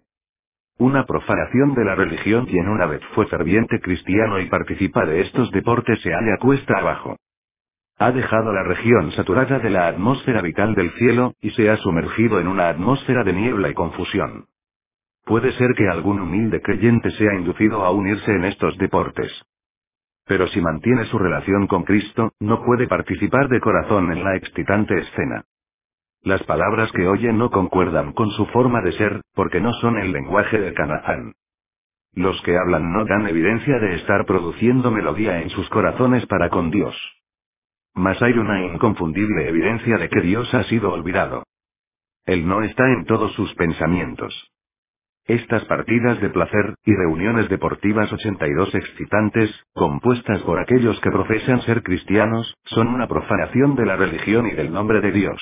Una profanación de la religión. Quien una vez fue ferviente cristiano y participa de estos deportes se halla cuesta abajo. Ha dejado la región saturada de la atmósfera vital del cielo, y se ha sumergido en una atmósfera de niebla y confusión. Puede ser que algún humilde creyente sea inducido a unirse en estos deportes. Pero si mantiene su relación con Cristo, no puede participar de corazón en la excitante escena. Las palabras que oye no concuerdan con su forma de ser, porque no son el lenguaje de Canaán. Los que hablan no dan evidencia de estar produciendo melodía en sus corazones para con Dios. Mas hay una inconfundible evidencia de que Dios ha sido olvidado. Él no está en todos sus pensamientos. Estas partidas de placer, y reuniones deportivas 82 excitantes, compuestas por aquellos que profesan ser cristianos, son una profanación de la religión y del nombre de Dios.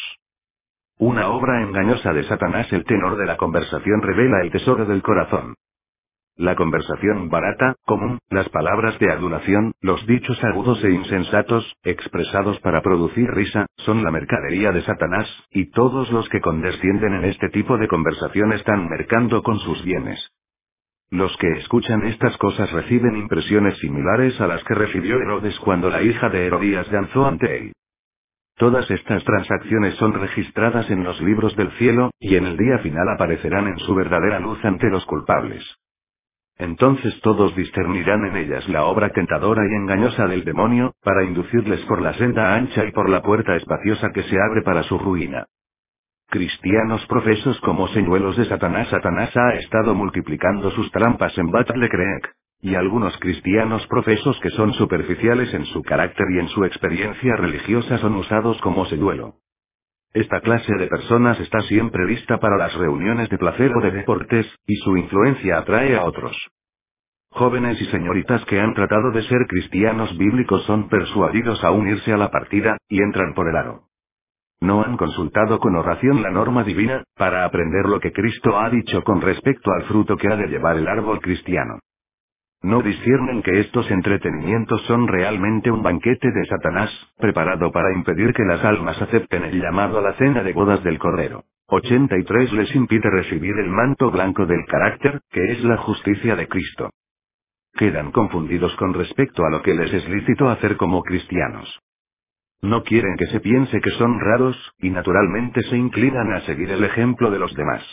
Una obra engañosa de Satanás. El tenor de la conversación revela el tesoro del corazón. La conversación barata, común, las palabras de adulación, los dichos agudos e insensatos, expresados para producir risa, son la mercadería de Satanás, y todos los que condescienden en este tipo de conversación están mercando con sus bienes. Los que escuchan estas cosas reciben impresiones similares a las que recibió Herodes cuando la hija de Herodías danzó ante él. Todas estas transacciones son registradas en los libros del cielo, y en el día final aparecerán en su verdadera luz ante los culpables. Entonces todos discernirán en ellas la obra tentadora y engañosa del demonio, para inducirles por la senda ancha y por la puerta espaciosa que se abre para su ruina. Cristianos profesos como señuelos de Satanás. Satanás ha estado multiplicando sus trampas en Battle Creek. Y algunos cristianos profesos que son superficiales en su carácter y en su experiencia religiosa son usados como señuelo. Esta clase de personas está siempre lista para las reuniones de placer o de deportes, y su influencia atrae a otros. Jóvenes y señoritas que han tratado de ser cristianos bíblicos son persuadidos a unirse a la partida, y entran por el aro. No han consultado con oración la norma divina, para aprender lo que Cristo ha dicho con respecto al fruto que ha de llevar el árbol cristiano. No disciernen que estos entretenimientos son realmente un banquete de Satanás, preparado para impedir que las almas acepten el llamado a la cena de bodas del Cordero. 83 les impide recibir el manto blanco del carácter, que es la justicia de Cristo. Quedan confundidos con respecto a lo que les es lícito hacer como cristianos. No quieren que se piense que son raros, y naturalmente se inclinan a seguir el ejemplo de los demás.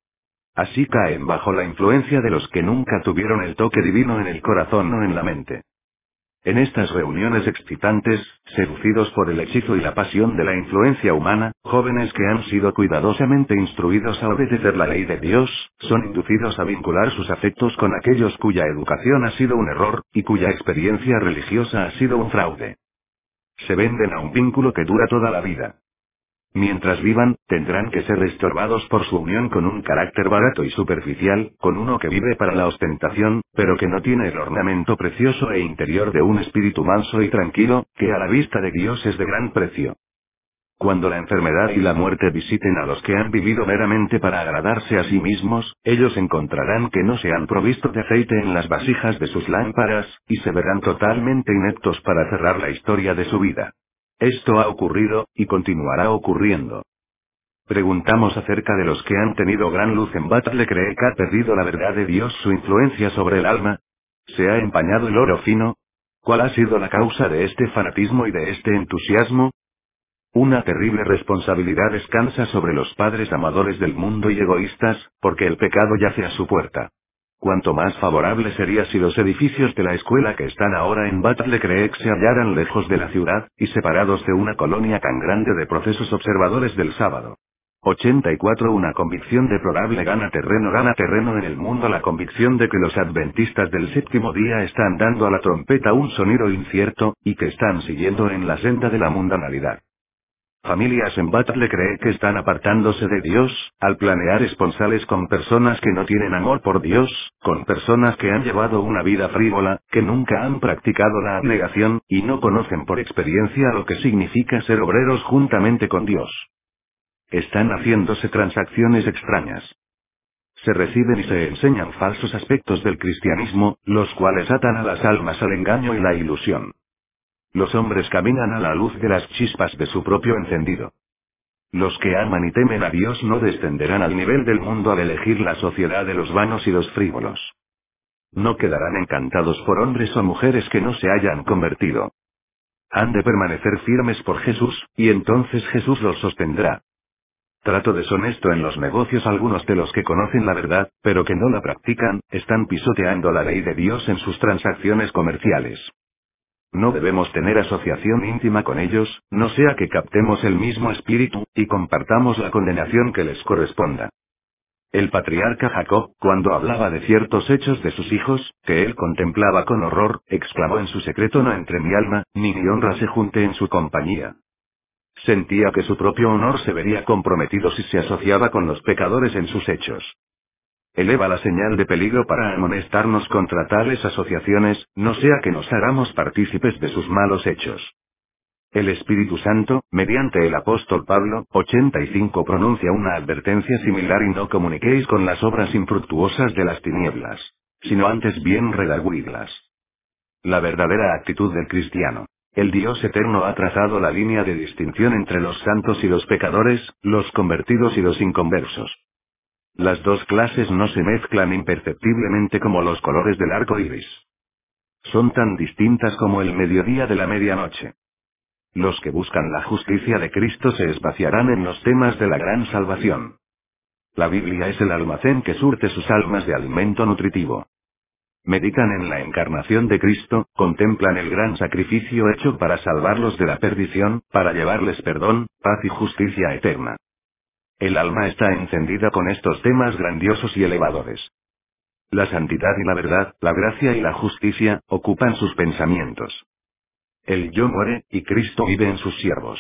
Así caen bajo la influencia de los que nunca tuvieron el toque divino en el corazón o en la mente. En estas reuniones excitantes, seducidos por el hechizo y la pasión de la influencia humana, jóvenes que han sido cuidadosamente instruidos a obedecer la ley de Dios, son inducidos a vincular sus afectos con aquellos cuya educación ha sido un error, y cuya experiencia religiosa ha sido un fraude. Se venden a un vínculo que dura toda la vida. Mientras vivan, tendrán que ser estorbados por su unión con un carácter barato y superficial, con uno que vive para la ostentación, pero que no tiene el ornamento precioso e interior de un espíritu manso y tranquilo, que a la vista de Dios es de gran precio. Cuando la enfermedad y la muerte visiten a los que han vivido meramente para agradarse a sí mismos, ellos encontrarán que no se han provisto de aceite en las vasijas de sus lámparas, y se verán totalmente ineptos para cerrar la historia de su vida. Esto ha ocurrido, y continuará ocurriendo. Preguntamos acerca de los que han tenido gran luz en Battle Creek. ¿Ha perdido la verdad de Dios su influencia sobre el alma? ¿Se ha empañado el oro fino? ¿Cuál ha sido la causa de este fanatismo y de este entusiasmo? Una terrible responsabilidad descansa sobre los padres amadores del mundo y egoístas, porque el pecado yace a su puerta. Cuanto más favorable sería si los edificios de la escuela que están ahora en Battle Creek se hallaran lejos de la ciudad, y separados de una colonia tan grande de procesos observadores del sábado. 84 Una convicción deplorable gana terreno en el mundo. La convicción de que los adventistas del séptimo día están dando a la trompeta un sonido incierto, y que están siguiendo en la senda de la mundanalidad. Familias en Battle Creek están apartándose de Dios, al planear esponsales con personas que no tienen amor por Dios, con personas que han llevado una vida frívola, que nunca han practicado la abnegación, y no conocen por experiencia lo que significa ser obreros juntamente con Dios. Están haciéndose transacciones extrañas. Se reciben y se enseñan falsos aspectos del cristianismo, los cuales atan a las almas al engaño y la ilusión. Los hombres caminan a la luz de las chispas de su propio encendido. Los que aman y temen a Dios no descenderán al nivel del mundo al elegir la sociedad de los vanos y los frívolos. No quedarán encantados por hombres o mujeres que no se hayan convertido. Han de permanecer firmes por Jesús, y entonces Jesús los sostendrá. Trato deshonesto en los negocios. Algunos de los que conocen la verdad, pero que no la practican, están pisoteando la ley de Dios en sus transacciones comerciales. No debemos tener asociación íntima con ellos, no sea que captemos el mismo espíritu, y compartamos la condenación que les corresponda. El patriarca Jacob, cuando hablaba de ciertos hechos de sus hijos, que él contemplaba con horror, exclamó en su secreto: no entre mi alma, ni mi honra se junte en su compañía. Sentía que su propio honor se vería comprometido si se asociaba con los pecadores en sus hechos. Eleva la señal de peligro para amonestarnos contra tales asociaciones, no sea que nos hagamos partícipes de sus malos hechos. El Espíritu Santo, mediante el apóstol Pablo, 85 pronuncia una advertencia similar y no comuniquéis con las obras infructuosas de las tinieblas, sino antes bien redarguidlas. La verdadera actitud del cristiano. El Dios eterno ha trazado la línea de distinción entre los santos y los pecadores, los convertidos y los inconversos. Las dos clases no se mezclan imperceptiblemente como los colores del arco iris. Son tan distintas como el mediodía de la medianoche. Los que buscan la justicia de Cristo se espaciarán en los temas de la gran salvación. La Biblia es el almacén que surte sus almas de alimento nutritivo. Meditan en la encarnación de Cristo, contemplan el gran sacrificio hecho para salvarlos de la perdición, para llevarles perdón, paz y justicia eterna. El alma está encendida con estos temas grandiosos y elevadores. La santidad y la verdad, la gracia y la justicia, ocupan sus pensamientos. El yo muere, y Cristo vive en sus siervos.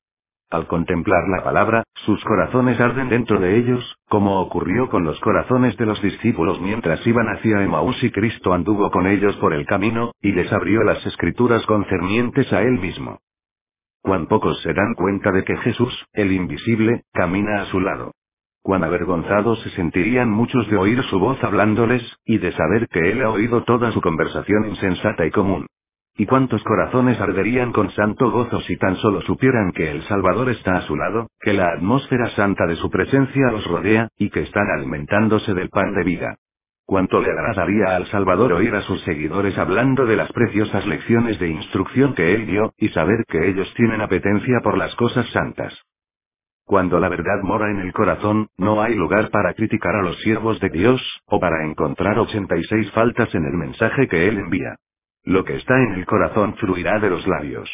Al contemplar la palabra, sus corazones arden dentro de ellos, como ocurrió con los corazones de los discípulos mientras iban hacia Emaús y Cristo anduvo con ellos por el camino, y les abrió las escrituras concernientes a él mismo. Cuán pocos se dan cuenta de que Jesús, el invisible, camina a su lado. Cuán avergonzados se sentirían muchos de oír su voz hablándoles, y de saber que él ha oído toda su conversación insensata y común. ¿Y cuántos corazones arderían con santo gozo si tan solo supieran que el Salvador está a su lado, que la atmósfera santa de su presencia los rodea, y que están alimentándose del pan de vida? ¿Cuánto le agradaría al Salvador oír a sus seguidores hablando de las preciosas lecciones de instrucción que él dio, y saber que ellos tienen apetencia por las cosas santas? Cuando la verdad mora en el corazón, no hay lugar para criticar a los siervos de Dios, o para encontrar 86 faltas en el mensaje que él envía. Lo que está en el corazón fluirá de los labios.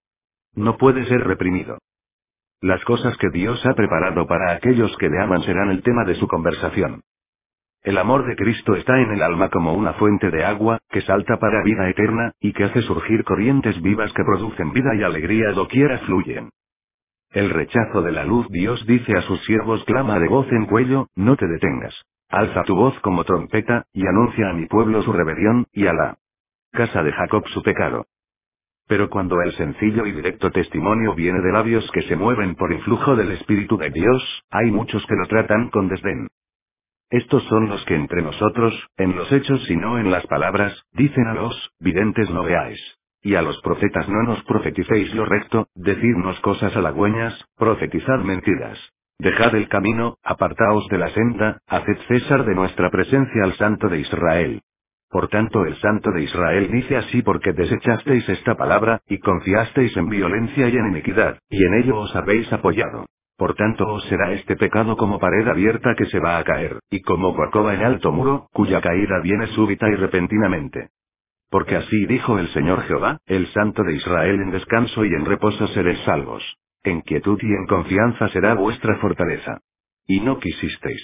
No puede ser reprimido. Las cosas que Dios ha preparado para aquellos que le aman serán el tema de su conversación. El amor de Cristo está en el alma como una fuente de agua, que salta para vida eterna, y que hace surgir corrientes vivas que producen vida y alegría doquiera fluyen. El rechazo de la luz. Dios dice a sus siervos: clama de voz en cuello, no te detengas. Alza tu voz como trompeta, y anuncia a mi pueblo su rebelión, y a la casa de Jacob su pecado. Pero cuando el sencillo y directo testimonio viene de labios que se mueven por influjo del Espíritu de Dios, hay muchos que lo tratan con desdén. Estos son los que entre nosotros, en los hechos y no en las palabras, dicen a los videntes: no veáis. Y a los profetas: no nos profeticéis lo recto, decidnos cosas halagüeñas, profetizad mentiras. Dejad el camino, apartaos de la senda, haced cesar de nuestra presencia al Santo de Israel. Por tanto el Santo de Israel dice así: porque desechasteis esta palabra, y confiasteis en violencia y en iniquidad, y en ello os habéis apoyado. Por tanto os será este pecado como pared abierta que se va a caer, y como cuarcova en alto muro, cuya caída viene súbita y repentinamente. Porque así dijo el Señor Jehová, el Santo de Israel: en descanso y en reposo seréis salvos. En quietud y en confianza será vuestra fortaleza. Y no quisisteis.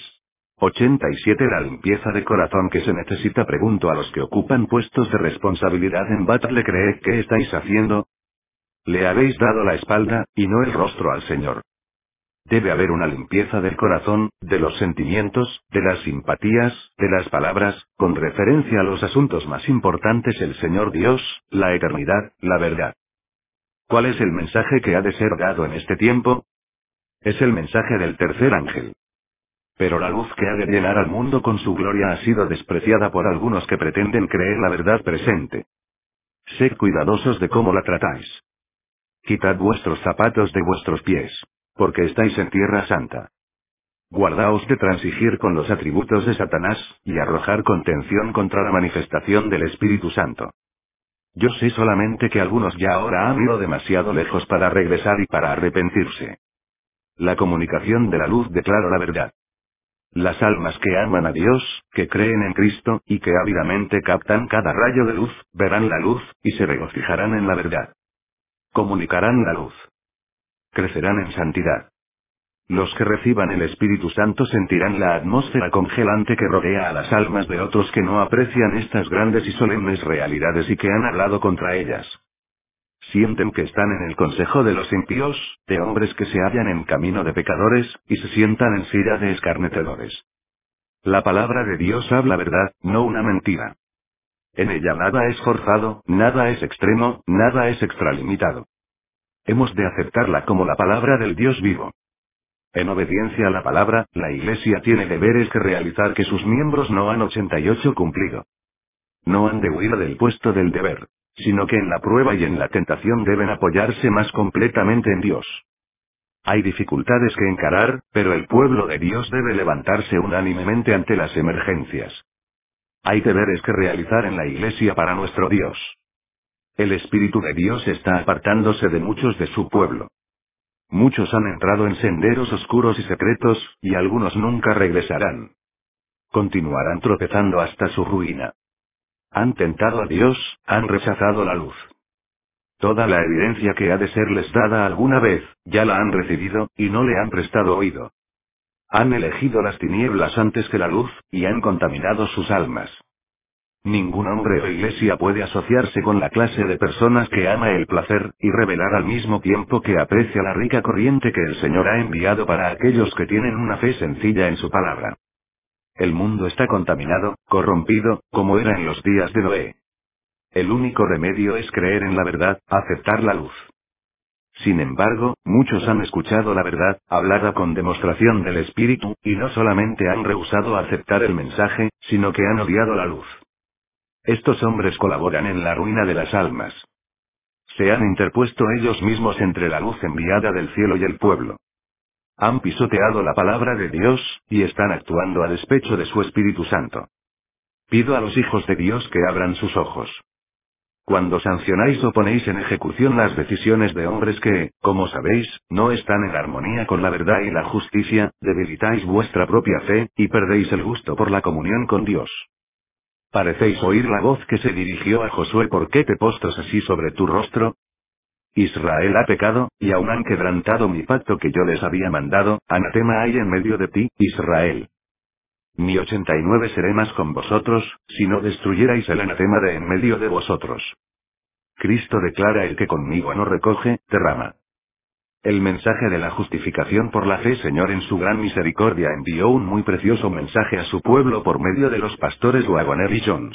87. La limpieza de corazón que se necesita. Pregunto a los que ocupan puestos de responsabilidad en Battle: ¿creed que estáis haciendo? Le habéis dado la espalda, y no el rostro al Señor. Debe haber una limpieza del corazón, de los sentimientos, de las simpatías, de las palabras, con referencia a los asuntos más importantes: el Señor Dios, la eternidad, la verdad. ¿Cuál es el mensaje que ha de ser dado en este tiempo? Es el mensaje del tercer ángel. Pero la luz que ha de llenar al mundo con su gloria ha sido despreciada por algunos que pretenden creer la verdad presente. Sed cuidadosos de cómo la tratáis. Quitad vuestros zapatos de vuestros pies, porque estáis en tierra santa. Guardaos de transigir con los atributos de Satanás, y arrojar contención contra la manifestación del Espíritu Santo. Yo sé solamente que algunos ya ahora han ido demasiado lejos para regresar y para arrepentirse. La comunicación de la luz declara la verdad. Las almas que aman a Dios, que creen en Cristo, y que ávidamente captan cada rayo de luz, verán la luz, y se regocijarán en la verdad. Comunicarán la luz. Crecerán en santidad. Los que reciban el Espíritu Santo sentirán la atmósfera congelante que rodea a las almas de otros que no aprecian estas grandes y solemnes realidades y que han hablado contra ellas. Sienten que están en el consejo de los impíos, de hombres que se hallan en camino de pecadores, y se sientan en silla de escarnecedores. La palabra de Dios habla verdad, no una mentira. En ella nada es forzado, nada es extremo, nada es extralimitado. Hemos de aceptarla como la palabra del Dios vivo. En obediencia a la palabra, la Iglesia tiene deberes que realizar que sus miembros no han 88 cumplido. No han de huir del puesto del deber, sino que en la prueba y en la tentación deben apoyarse más completamente en Dios. Hay dificultades que encarar, pero el pueblo de Dios debe levantarse unánimemente ante las emergencias. Hay deberes que realizar en la Iglesia para nuestro Dios. El Espíritu de Dios está apartándose de muchos de su pueblo. Muchos han entrado en senderos oscuros y secretos, y algunos nunca regresarán. Continuarán tropezando hasta su ruina. Han tentado a Dios, han rechazado la luz. Toda la evidencia que ha de serles dada alguna vez, ya la han recibido, y no le han prestado oído. Han elegido las tinieblas antes que la luz, y han contaminado sus almas. Ningún hombre o iglesia puede asociarse con la clase de personas que ama el placer, y revelar al mismo tiempo que aprecia la rica corriente que el Señor ha enviado para aquellos que tienen una fe sencilla en su palabra. El mundo está contaminado, corrompido, como era en los días de Noé. El único remedio es creer en la verdad, aceptar la luz. Sin embargo, muchos han escuchado la verdad, hablada con demostración del Espíritu, y no solamente han rehusado aceptar el mensaje, sino que han odiado la luz. Estos hombres colaboran en la ruina de las almas. Se han interpuesto ellos mismos entre la luz enviada del cielo y el pueblo. Han pisoteado la palabra de Dios, y están actuando a despecho de su Espíritu Santo. Pido a los hijos de Dios que abran sus ojos. Cuando sancionáis o ponéis en ejecución las decisiones de hombres que, como sabéis, no están en armonía con la verdad y la justicia, debilitáis vuestra propia fe, y perdéis el gusto por la comunión con Dios. Parecéis oír la voz que se dirigió a Josué: ¿por qué te postras así sobre tu rostro? Israel ha pecado, y aún han quebrantado mi pacto que yo les había mandado. Anatema hay en medio de ti, Israel. Ni 89 seré más con vosotros, si no destruyerais el anatema de en medio de vosotros. Cristo declara: el que conmigo no recoge, derrama. El mensaje de la justificación por la fe. Señor en su gran misericordia envió un muy precioso mensaje a su pueblo por medio de los pastores Waggoner y Jones.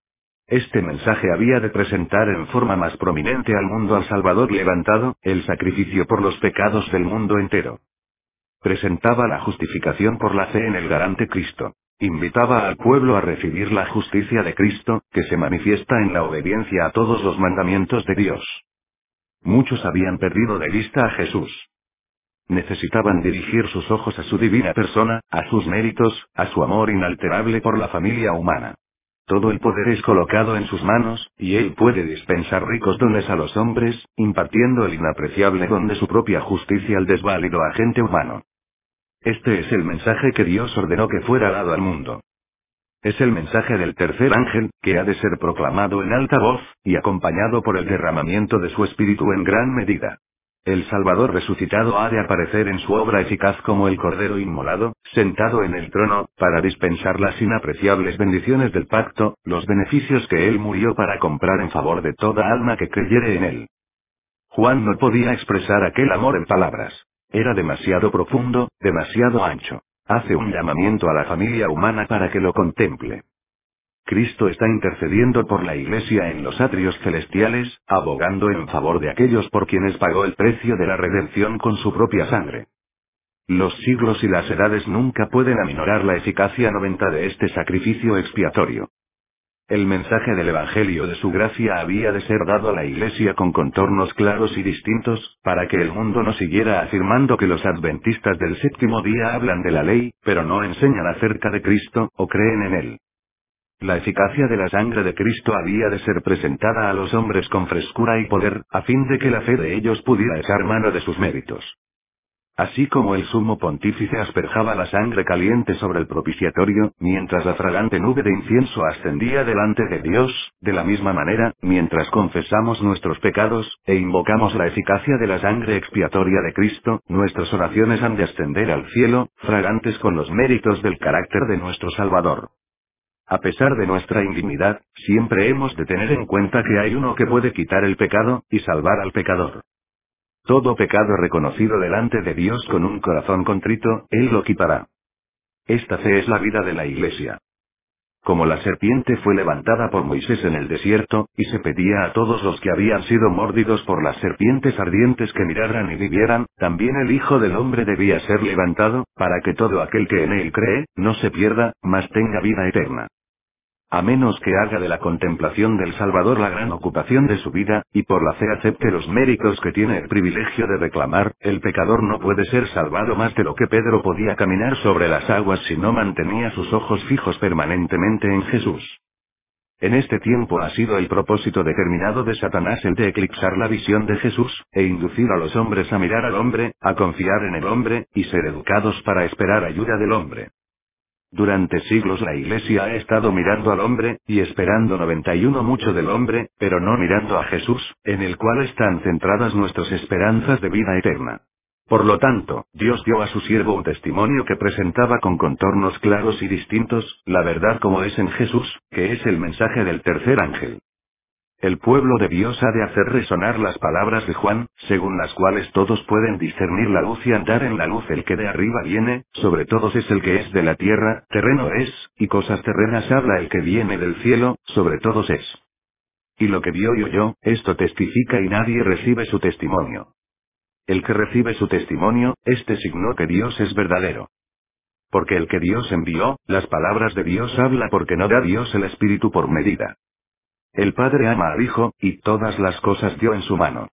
Este mensaje había de presentar en forma más prominente al mundo al Salvador levantado, el sacrificio por los pecados del mundo entero. Presentaba la justificación por la fe en el garante Cristo. Invitaba al pueblo a recibir la justicia de Cristo, que se manifiesta en la obediencia a todos los mandamientos de Dios. Muchos habían perdido de vista a Jesús. Necesitaban dirigir sus ojos a su divina persona, a sus méritos, a su amor inalterable por la familia humana. Todo el poder es colocado en sus manos, y Él puede dispensar ricos dones a los hombres, impartiendo el inapreciable don de su propia justicia al desválido agente humano. Este es el mensaje que Dios ordenó que fuera dado al mundo. Es el mensaje del tercer ángel, que ha de ser proclamado en alta voz, y acompañado por el derramamiento de su espíritu en gran medida. El Salvador resucitado ha de aparecer en su obra eficaz como el Cordero inmolado, sentado en el trono, para dispensar las inapreciables bendiciones del pacto, los beneficios que Él murió para comprar en favor de toda alma que creyere en Él. Juan no podía expresar aquel amor en palabras. Era demasiado profundo, demasiado ancho. Hace un llamamiento a la familia humana para que lo contemple. Cristo está intercediendo por la Iglesia en los atrios celestiales, abogando en favor de aquellos por quienes pagó el precio de la redención con su propia sangre. Los siglos y las edades nunca pueden aminorar la eficacia 90 de este sacrificio expiatorio. El mensaje del Evangelio de su gracia había de ser dado a la Iglesia con contornos claros y distintos, para que el mundo no siguiera afirmando que los adventistas del séptimo día hablan de la ley, pero no enseñan acerca de Cristo, o creen en Él. La eficacia de la sangre de Cristo había de ser presentada a los hombres con frescura y poder, a fin de que la fe de ellos pudiera echar mano de sus méritos. Así como el sumo pontífice asperjaba la sangre caliente sobre el propiciatorio, mientras la fragante nube de incienso ascendía delante de Dios, de la misma manera, mientras confesamos nuestros pecados, e invocamos la eficacia de la sangre expiatoria de Cristo, nuestras oraciones han de ascender al cielo, fragantes con los méritos del carácter de nuestro Salvador. A pesar de nuestra indignidad, siempre hemos de tener en cuenta que hay uno que puede quitar el pecado, y salvar al pecador. Todo pecado reconocido delante de Dios con un corazón contrito, Él lo quitará. Esta fe es la vida de la Iglesia. Como la serpiente fue levantada por Moisés en el desierto, y se pedía a todos los que habían sido mordidos por las serpientes ardientes que miraran y vivieran, también el Hijo del Hombre debía ser levantado, para que todo aquel que en él cree, no se pierda, mas tenga vida eterna. A menos que haga de la contemplación del Salvador la gran ocupación de su vida, y por la fe acepte los méritos que tiene el privilegio de reclamar, el pecador no puede ser salvado más de lo que Pedro podía caminar sobre las aguas si no mantenía sus ojos fijos permanentemente en Jesús. En este tiempo ha sido el propósito determinado de Satanás el de eclipsar la visión de Jesús, e inducir a los hombres a mirar al hombre, a confiar en el hombre, y ser educados para esperar ayuda del hombre. Durante siglos la Iglesia ha estado mirando al hombre, y esperando 91 mucho del hombre, pero no mirando a Jesús, en el cual están centradas nuestras esperanzas de vida eterna. Por lo tanto, Dios dio a su siervo un testimonio que presentaba con contornos claros y distintos, la verdad como es en Jesús, que es el mensaje del tercer ángel. El pueblo de Dios ha de hacer resonar las palabras de Juan, según las cuales todos pueden discernir la luz y andar en la luz. El que de arriba viene, sobre todos es el que es de la tierra, terreno es, y cosas terrenas habla el que viene del cielo, sobre todos es. Y lo que vio y oyó, esto testifica y nadie recibe su testimonio. El que recibe su testimonio, este signo que Dios es verdadero. Porque el que Dios envió, las palabras de Dios habla porque no da Dios el Espíritu por medida. El Padre ama al Hijo, y todas las cosas dio en su mano.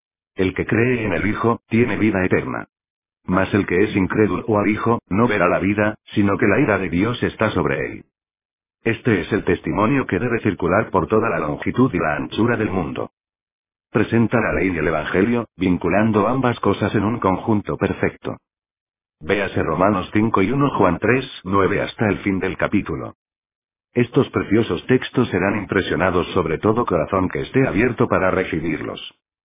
El que cree en el Hijo, tiene vida eterna. Mas el que es incrédulo al Hijo, no verá la vida, sino que la ira de Dios está sobre él. Este es el testimonio que debe circular por toda la longitud y la anchura del mundo. Presenta la ley y el Evangelio, vinculando ambas cosas en un conjunto perfecto. Véase Romanos 5 y 1 Juan 3, 9 hasta el fin del capítulo. Estos preciosos textos serán impresionados sobre todo corazón que esté abierto para recibirlos.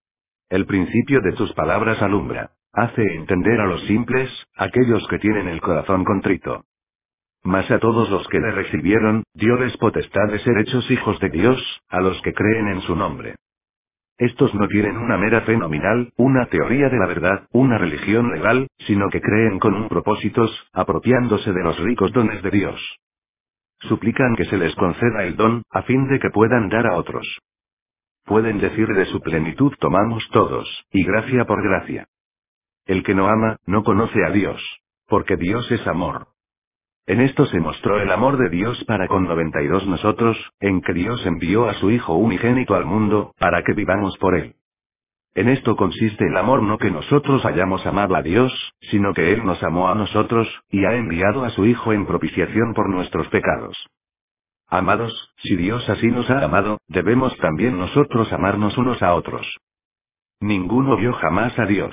El principio de tus palabras alumbra, hace entender a los simples, aquellos que tienen el corazón contrito. Mas a todos los que le recibieron, dioles potestad de ser hechos hijos de Dios, a los que creen en su nombre. Estos no tienen una mera fe nominal, una teoría de la verdad, una religión legal, sino que creen con un propósitos, apropiándose de los ricos dones de Dios. Suplican que se les conceda el don, a fin de que puedan dar a otros. Pueden decir de su plenitud tomamos todos, y gracia por gracia. El que no ama, no conoce a Dios. Porque Dios es amor. En esto se mostró el amor de Dios para con 92 nosotros, en que Dios envió a su Hijo unigénito al mundo, para que vivamos por él. En esto consiste el amor, no que nosotros hayamos amado a Dios, sino que Él nos amó a nosotros, y ha enviado a su Hijo en propiciación por nuestros pecados. Amados, si Dios así nos ha amado, debemos también nosotros amarnos unos a otros. Ninguno vio jamás a Dios.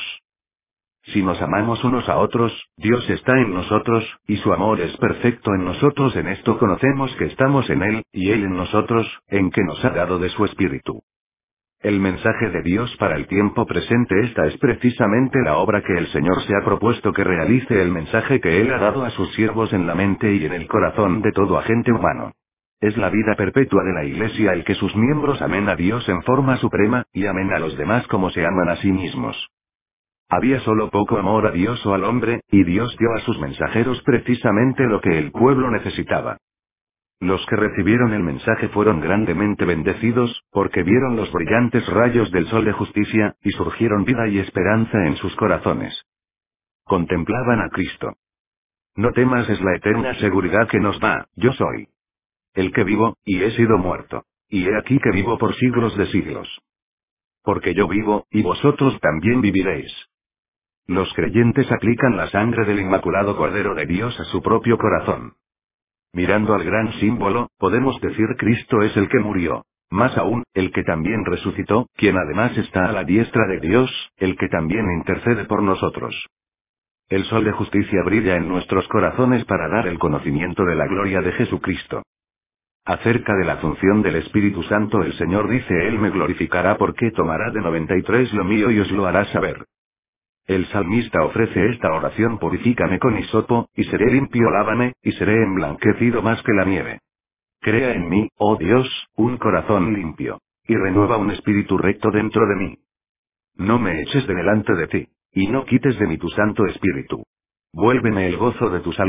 Si nos amamos unos a otros, Dios está en nosotros, y su amor es perfecto en nosotros. En esto conocemos que estamos en Él, y Él en nosotros, en que nos ha dado de su Espíritu. El mensaje de Dios para el tiempo presente. Esta es precisamente la obra que el Señor se ha propuesto que realice, el mensaje que Él ha dado a sus siervos en la mente y en el corazón de todo agente humano. Es la vida perpetua de la Iglesia el que sus miembros amen a Dios en forma suprema, y amen a los demás como se aman a sí mismos. Había solo poco amor a Dios o al hombre, y Dios dio a sus mensajeros precisamente lo que el pueblo necesitaba. Los que recibieron el mensaje fueron grandemente bendecidos, porque vieron los brillantes rayos del sol de justicia, y surgieron vida y esperanza en sus corazones. Contemplaban a Cristo. No temas, es la eterna seguridad que nos da, yo soy el que vivo, y he sido muerto. Y he aquí que vivo por siglos de siglos. Porque yo vivo, y vosotros también viviréis. Los creyentes aplican la sangre del Inmaculado Cordero de Dios a su propio corazón. Mirando al gran símbolo, podemos decir Cristo es el que murió. Más aún, el que también resucitó, quien además está a la diestra de Dios, el que también intercede por nosotros. El sol de justicia brilla en nuestros corazones para dar el conocimiento de la gloria de Jesucristo. Acerca de la función del Espíritu Santo el Señor dice: Él me glorificará porque tomará de 93 lo mío y os lo hará saber. El salmista ofrece esta oración: purifícame con hisopo, y seré limpio; lávame, y seré emblanquecido más que la nieve. Crea en mí, oh Dios, un corazón limpio. Y renueva un espíritu recto dentro de mí. No me eches de delante de ti, y no quites de mí tu Santo Espíritu. Vuélveme el gozo de tu salud.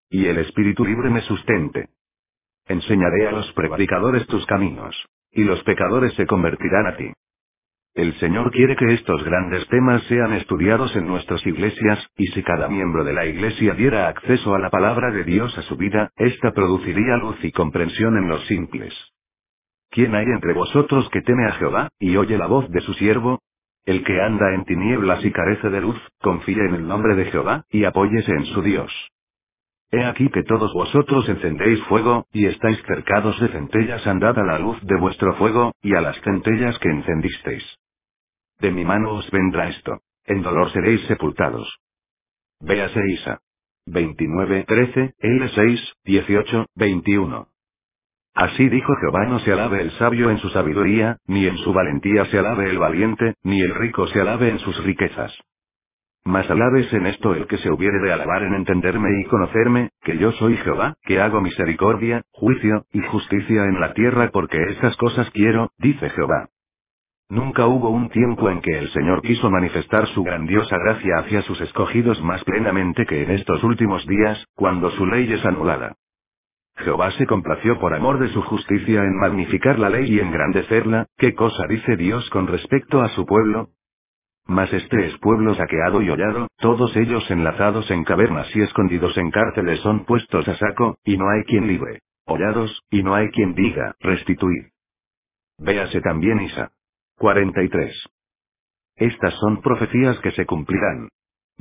y el espíritu libre me sustente. Enseñaré a los prevaricadores tus caminos, y los pecadores se convertirán a ti. El Señor quiere que estos grandes temas sean estudiados en nuestras iglesias, y si cada miembro de la iglesia diera acceso a la palabra de Dios a su vida, ésta produciría luz y comprensión en los simples. ¿Quién hay entre vosotros que teme a Jehová, y oye la voz de su siervo? El que anda en tinieblas y carece de luz, confíe en el nombre de Jehová, y apóyese en su Dios. He aquí que todos vosotros encendéis fuego, y estáis cercados de centellas, andad a la luz de vuestro fuego, y a las centellas que encendisteis. De mi mano os vendrá esto. En dolor seréis sepultados. Véase Isa. 29:13, L 6, 18, 21. Así dijo Jehová: no se alabe el sabio en su sabiduría, ni en su valentía se alabe el valiente, ni el rico se alabe en sus riquezas. Mas alabes en esto el que se hubiere de alabar en entenderme y conocerme, que yo soy Jehová, que hago misericordia, juicio, y justicia en la tierra, porque estas cosas quiero, dice Jehová. Nunca hubo un tiempo en que el Señor quiso manifestar su grandiosa gracia hacia sus escogidos más plenamente que en estos últimos días, cuando su ley es anulada. Jehová se complació por amor de su justicia en magnificar la ley y engrandecerla. ¿Qué cosa dice Dios con respecto a su pueblo? Mas este es pueblo saqueado y hollado, todos ellos enlazados en cavernas y escondidos en cárceles son puestos a saco, y no hay quien libre. Hollados, y no hay quien diga, restituid. Véase también Isa. 43. Estas son profecías que se cumplirán.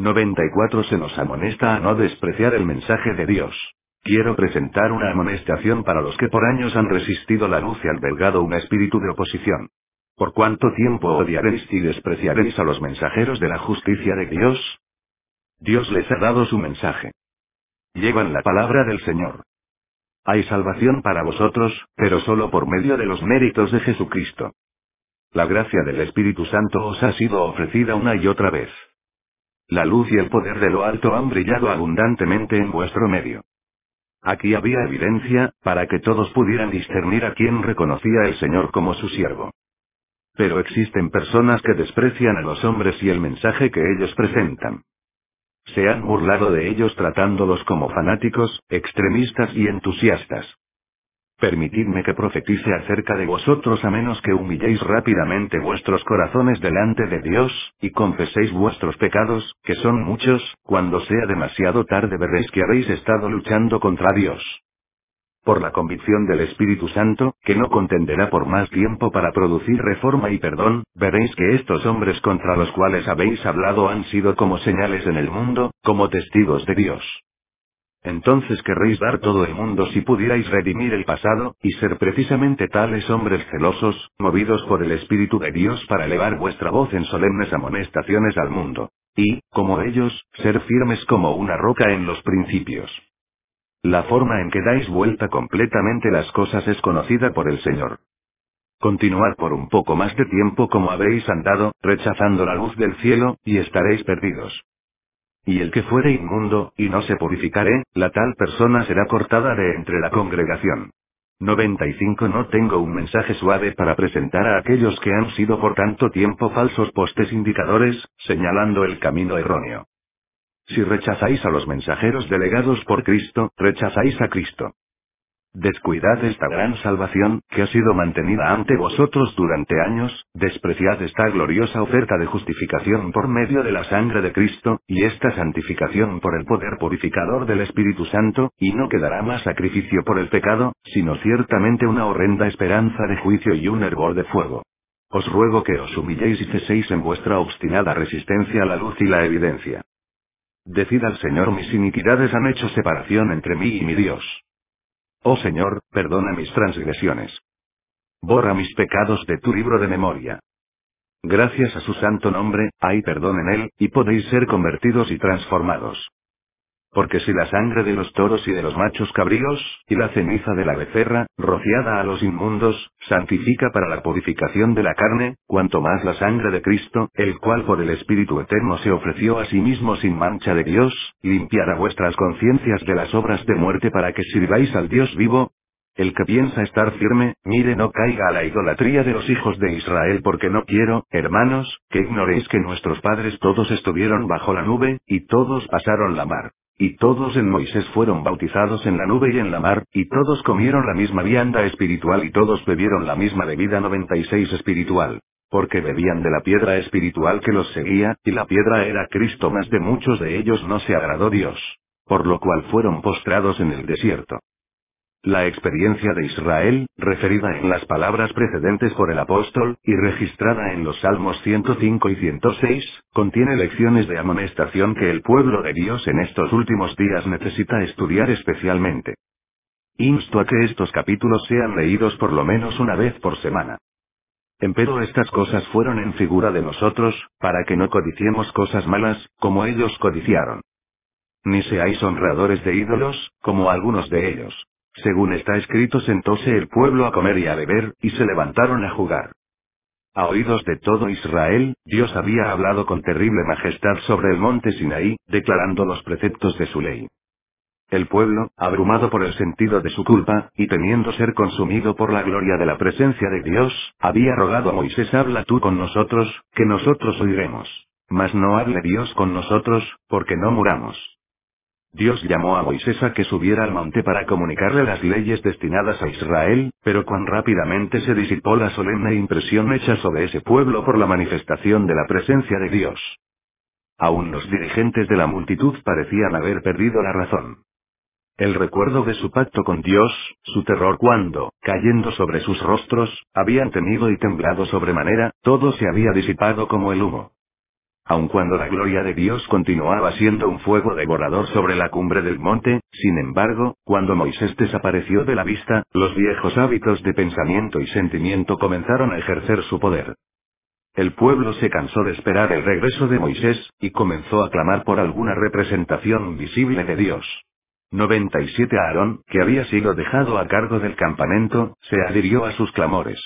94. Se nos amonesta a no despreciar el mensaje de Dios. Quiero presentar una amonestación para los que por años han resistido la luz y albergado un espíritu de oposición. ¿Por cuánto tiempo odiaréis y despreciaréis a los mensajeros de la justicia de Dios? Dios les ha dado su mensaje. Llevan la palabra del Señor. Hay salvación para vosotros, pero solo por medio de los méritos de Jesucristo. La gracia del Espíritu Santo os ha sido ofrecida una y otra vez. La luz y el poder de lo alto han brillado abundantemente en vuestro medio. Aquí había evidencia, para que todos pudieran discernir a quién reconocía el Señor como su siervo. Pero existen personas que desprecian a los hombres y el mensaje que ellos presentan. Se han burlado de ellos tratándolos como fanáticos, extremistas y entusiastas. Permitidme que profetice acerca de vosotros a menos que humilléis rápidamente vuestros corazones delante de Dios, y confeséis vuestros pecados, que son muchos, cuando sea demasiado tarde veréis que habéis estado luchando contra Dios. Por la convicción del Espíritu Santo, que no contenderá por más tiempo para producir reforma y perdón, veréis que estos hombres contra los cuales habéis hablado han sido como señales en el mundo, como testigos de Dios. Entonces querréis dar todo el mundo si pudierais redimir el pasado, y ser precisamente tales hombres celosos, movidos por el Espíritu de Dios para elevar vuestra voz en solemnes amonestaciones al mundo. Y, como ellos, ser firmes como una roca en los principios. La forma en que dais vuelta completamente las cosas es conocida por el Señor. Continuad por un poco más de tiempo como habéis andado, rechazando la luz del cielo, y estaréis perdidos. Y el que fuere inmundo, y no se purificare, la tal persona será cortada de entre la congregación. 95. No tengo un mensaje suave para presentar a aquellos que han sido por tanto tiempo falsos postes indicadores, señalando el camino erróneo. Si rechazáis a los mensajeros delegados por Cristo, rechazáis a Cristo. Descuidad esta gran salvación, que ha sido mantenida ante vosotros durante años, despreciad esta gloriosa oferta de justificación por medio de la sangre de Cristo, y esta santificación por el poder purificador del Espíritu Santo, y no quedará más sacrificio por el pecado, sino ciertamente una horrenda esperanza de juicio y un hervor de fuego. Os ruego que os humilléis y ceséis en vuestra obstinada resistencia a la luz y la evidencia. Decid al Señor: mis iniquidades han hecho separación entre mí y mi Dios. Oh Señor, perdona mis transgresiones. Borra mis pecados de tu libro de memoria. Gracias a su santo nombre, hay perdón en él, y podéis ser convertidos y transformados. Porque si la sangre de los toros y de los machos cabríos, y la ceniza de la becerra, rociada a los inmundos, santifica para la purificación de la carne, cuanto más la sangre de Cristo, el cual por el Espíritu Eterno se ofreció a sí mismo sin mancha de Dios, limpiará vuestras conciencias de las obras de muerte para que sirváis al Dios vivo. El que piensa estar firme, mire no caiga a la idolatría de los hijos de Israel, porque no quiero, hermanos, que ignoréis que nuestros padres todos estuvieron bajo la nube, y todos pasaron la mar. Y todos en Moisés fueron bautizados en la nube y en la mar, y todos comieron la misma vianda espiritual y todos bebieron la misma bebida 96 espiritual. Porque bebían de la piedra espiritual que los seguía, y la piedra era Cristo, mas de muchos de ellos no se agradó Dios. Por lo cual fueron postrados en el desierto. La experiencia de Israel, referida en las palabras precedentes por el apóstol, y registrada en los Salmos 105 y 106, contiene lecciones de amonestación que el pueblo de Dios en estos últimos días necesita estudiar especialmente. Insto a que estos capítulos sean leídos por lo menos una vez por semana. Empero estas cosas fueron en figura de nosotros, para que no codiciemos cosas malas, como ellos codiciaron. Ni seáis honradores de ídolos, como algunos de ellos. Según está escrito, sentóse el pueblo a comer y a beber, y se levantaron a jugar. A oídos de todo Israel, Dios había hablado con terrible majestad sobre el monte Sinaí, declarando los preceptos de su ley. El pueblo, abrumado por el sentido de su culpa, y temiendo ser consumido por la gloria de la presencia de Dios, había rogado a Moisés: habla tú con nosotros, que nosotros oiremos. Mas no hable Dios con nosotros, porque no muramos. Dios llamó a Moisés a que subiera al monte para comunicarle las leyes destinadas a Israel, pero cuán rápidamente se disipó la solemne impresión hecha sobre ese pueblo por la manifestación de la presencia de Dios. Aún los dirigentes de la multitud parecían haber perdido la razón. El recuerdo de su pacto con Dios, su terror cuando, cayendo sobre sus rostros, habían temido y temblado sobremanera, todo se había disipado como el humo. Aun cuando la gloria de Dios continuaba siendo un fuego devorador sobre la cumbre del monte, sin embargo, cuando Moisés desapareció de la vista, los viejos hábitos de pensamiento y sentimiento comenzaron a ejercer su poder. El pueblo se cansó de esperar el regreso de Moisés, y comenzó a clamar por alguna representación visible de Dios. 97 Aarón, que había sido dejado a cargo del campamento, se adhirió a sus clamores.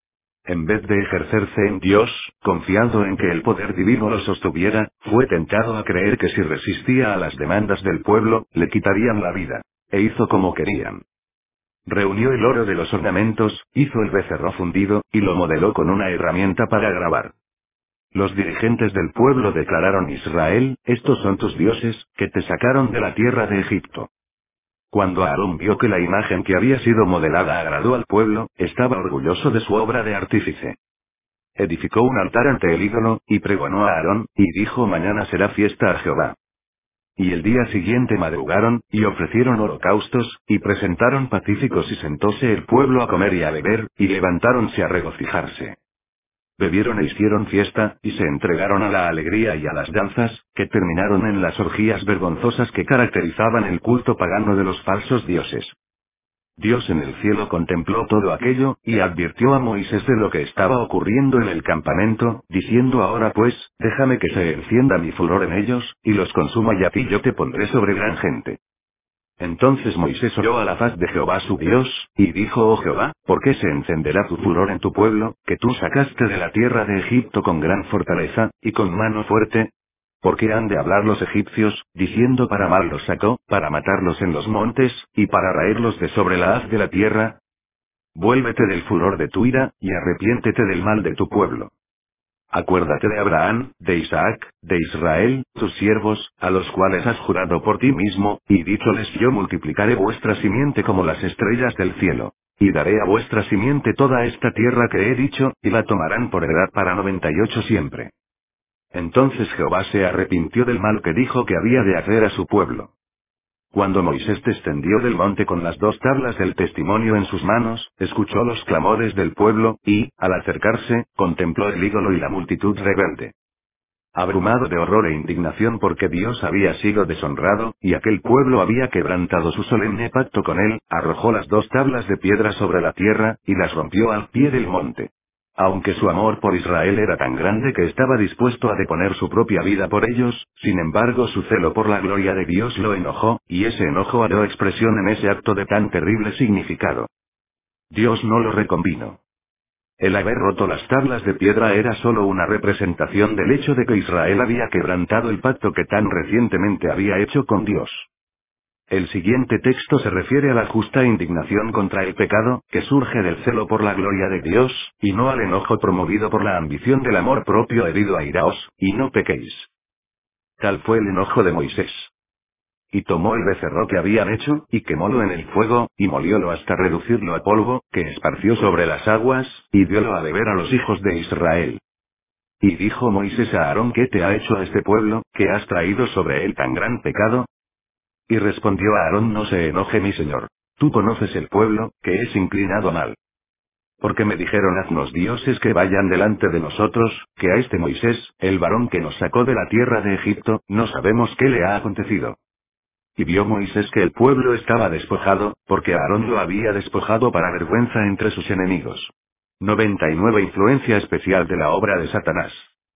En vez de ejercerse en Dios, confiando en que el poder divino lo sostuviera, fue tentado a creer que si resistía a las demandas del pueblo, le quitarían la vida. E hizo como querían. Reunió el oro de los ornamentos, hizo el becerro fundido, y lo modeló con una herramienta para grabar. Los dirigentes del pueblo declararon: Israel, estos son tus dioses, que te sacaron de la tierra de Egipto. Cuando Aarón vio que la imagen que había sido modelada agradó al pueblo, estaba orgulloso de su obra de artífice. Edificó un altar ante el ídolo, y pregonó a Aarón, y dijo: mañana será fiesta a Jehová. Y el día siguiente madrugaron, y ofrecieron holocaustos, y presentaron pacíficos, y sentóse el pueblo a comer y a beber, y levantáronse a regocijarse. Bebieron e hicieron fiesta, y se entregaron a la alegría y a las danzas, que terminaron en las orgías vergonzosas que caracterizaban el culto pagano de los falsos dioses. Dios en el cielo contempló todo aquello, y advirtió a Moisés de lo que estaba ocurriendo en el campamento, diciendo: ahora pues, déjame que se encienda mi furor en ellos, y los consuma, y a ti yo te pondré sobre gran gente. Entonces Moisés oró a la faz de Jehová su Dios, y dijo: oh Jehová, ¿por qué se encenderá tu furor en tu pueblo, que tú sacaste de la tierra de Egipto con gran fortaleza, y con mano fuerte? ¿Por qué han de hablar los egipcios, diciendo: para mal los sacó, para matarlos en los montes, y para raerlos de sobre la haz de la tierra? Vuélvete del furor de tu ira, y arrepiéntete del mal de tu pueblo. Acuérdate de Abraham, de Isaac, de Israel, tus siervos, a los cuales has jurado por ti mismo, y dícholes: yo multiplicaré vuestra simiente como las estrellas del cielo. Y daré a vuestra simiente toda esta tierra que he dicho, y la tomarán por heredad para 98 siempre. Entonces Jehová se arrepintió del mal que dijo que había de hacer a su pueblo. Cuando Moisés descendió del monte con las 2 tablas del testimonio en sus manos, escuchó los clamores del pueblo, y, al acercarse, contempló el ídolo y la multitud rebelde. Abrumado de horror e indignación porque Dios había sido deshonrado, y aquel pueblo había quebrantado su solemne pacto con él, arrojó las 2 tablas de piedra sobre la tierra, y las rompió al pie del monte. Aunque su amor por Israel era tan grande que estaba dispuesto a deponer su propia vida por ellos, sin embargo su celo por la gloria de Dios lo enojó, y ese enojo halló expresión en ese acto de tan terrible significado. Dios no lo reconvino. El haber roto las tablas de piedra era solo una representación del hecho de que Israel había quebrantado el pacto que tan recientemente había hecho con Dios. El siguiente texto se refiere a la justa indignación contra el pecado, que surge del celo por la gloria de Dios, y no al enojo promovido por la ambición del amor propio herido: airaos, y no pequéis. Tal fue el enojo de Moisés. Y tomó el becerro que habían hecho, y quemólo en el fuego, y moliólo hasta reducirlo a polvo, que esparció sobre las aguas, y diólo a beber a los hijos de Israel. Y dijo Moisés a Aarón: ¿Qué te ha hecho a este pueblo, que has traído sobre él tan gran pecado? Y respondió a Aarón: No se enoje mi señor. Tú conoces el pueblo, que es inclinado a mal. Porque me dijeron: haznos dioses que vayan delante de nosotros, que a este Moisés, el varón que nos sacó de la tierra de Egipto, no sabemos qué le ha acontecido. Y vio Moisés que el pueblo estaba despojado, porque Aarón lo había despojado para vergüenza entre sus enemigos. 99 Influencia especial de la obra de Satanás.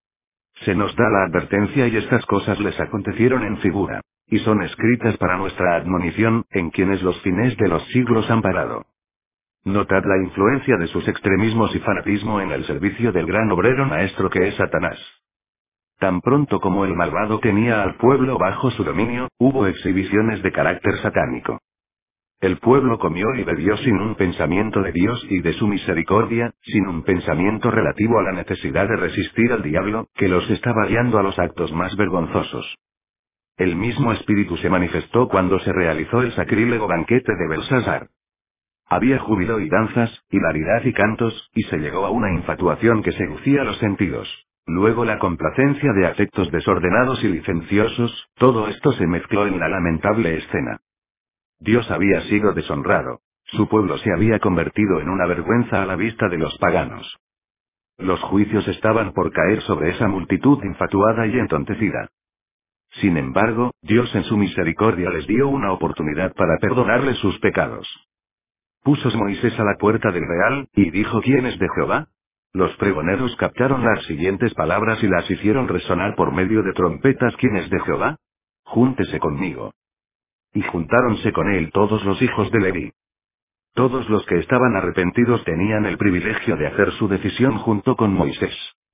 Se nos da la advertencia y estas cosas les acontecieron en figura. Y son escritas para nuestra admonición, en quienes los fines de los siglos han parado. Notad la influencia de sus extremismos y fanatismo en el servicio del gran obrero maestro que es Satanás. Tan pronto como el malvado tenía al pueblo bajo su dominio, hubo exhibiciones de carácter satánico. El pueblo comió y bebió sin un pensamiento de Dios y de su misericordia, sin un pensamiento relativo a la necesidad de resistir al diablo, que los estaba guiando a los actos más vergonzosos. El mismo espíritu se manifestó cuando se realizó el sacrílego banquete de Belsasar. Había júbilo y danzas, hilaridad y cantos, y se llegó a una infatuación que seducía los sentidos. Luego la complacencia de afectos desordenados y licenciosos, todo esto se mezcló en la lamentable escena. Dios había sido deshonrado. Su pueblo se había convertido en una vergüenza a la vista de los paganos. Los juicios estaban por caer sobre esa multitud infatuada y entontecida. Sin embargo, Dios en su misericordia les dio una oportunidad para perdonarles sus pecados. Puso Moisés a la puerta del real, y dijo: ¿Quién es de Jehová? Los pregoneros captaron las siguientes palabras y las hicieron resonar por medio de trompetas: ¿Quién es de Jehová? Júntese conmigo. Y juntáronse con él todos los hijos de Leví. Todos los que estaban arrepentidos tenían el privilegio de hacer su decisión junto con Moisés.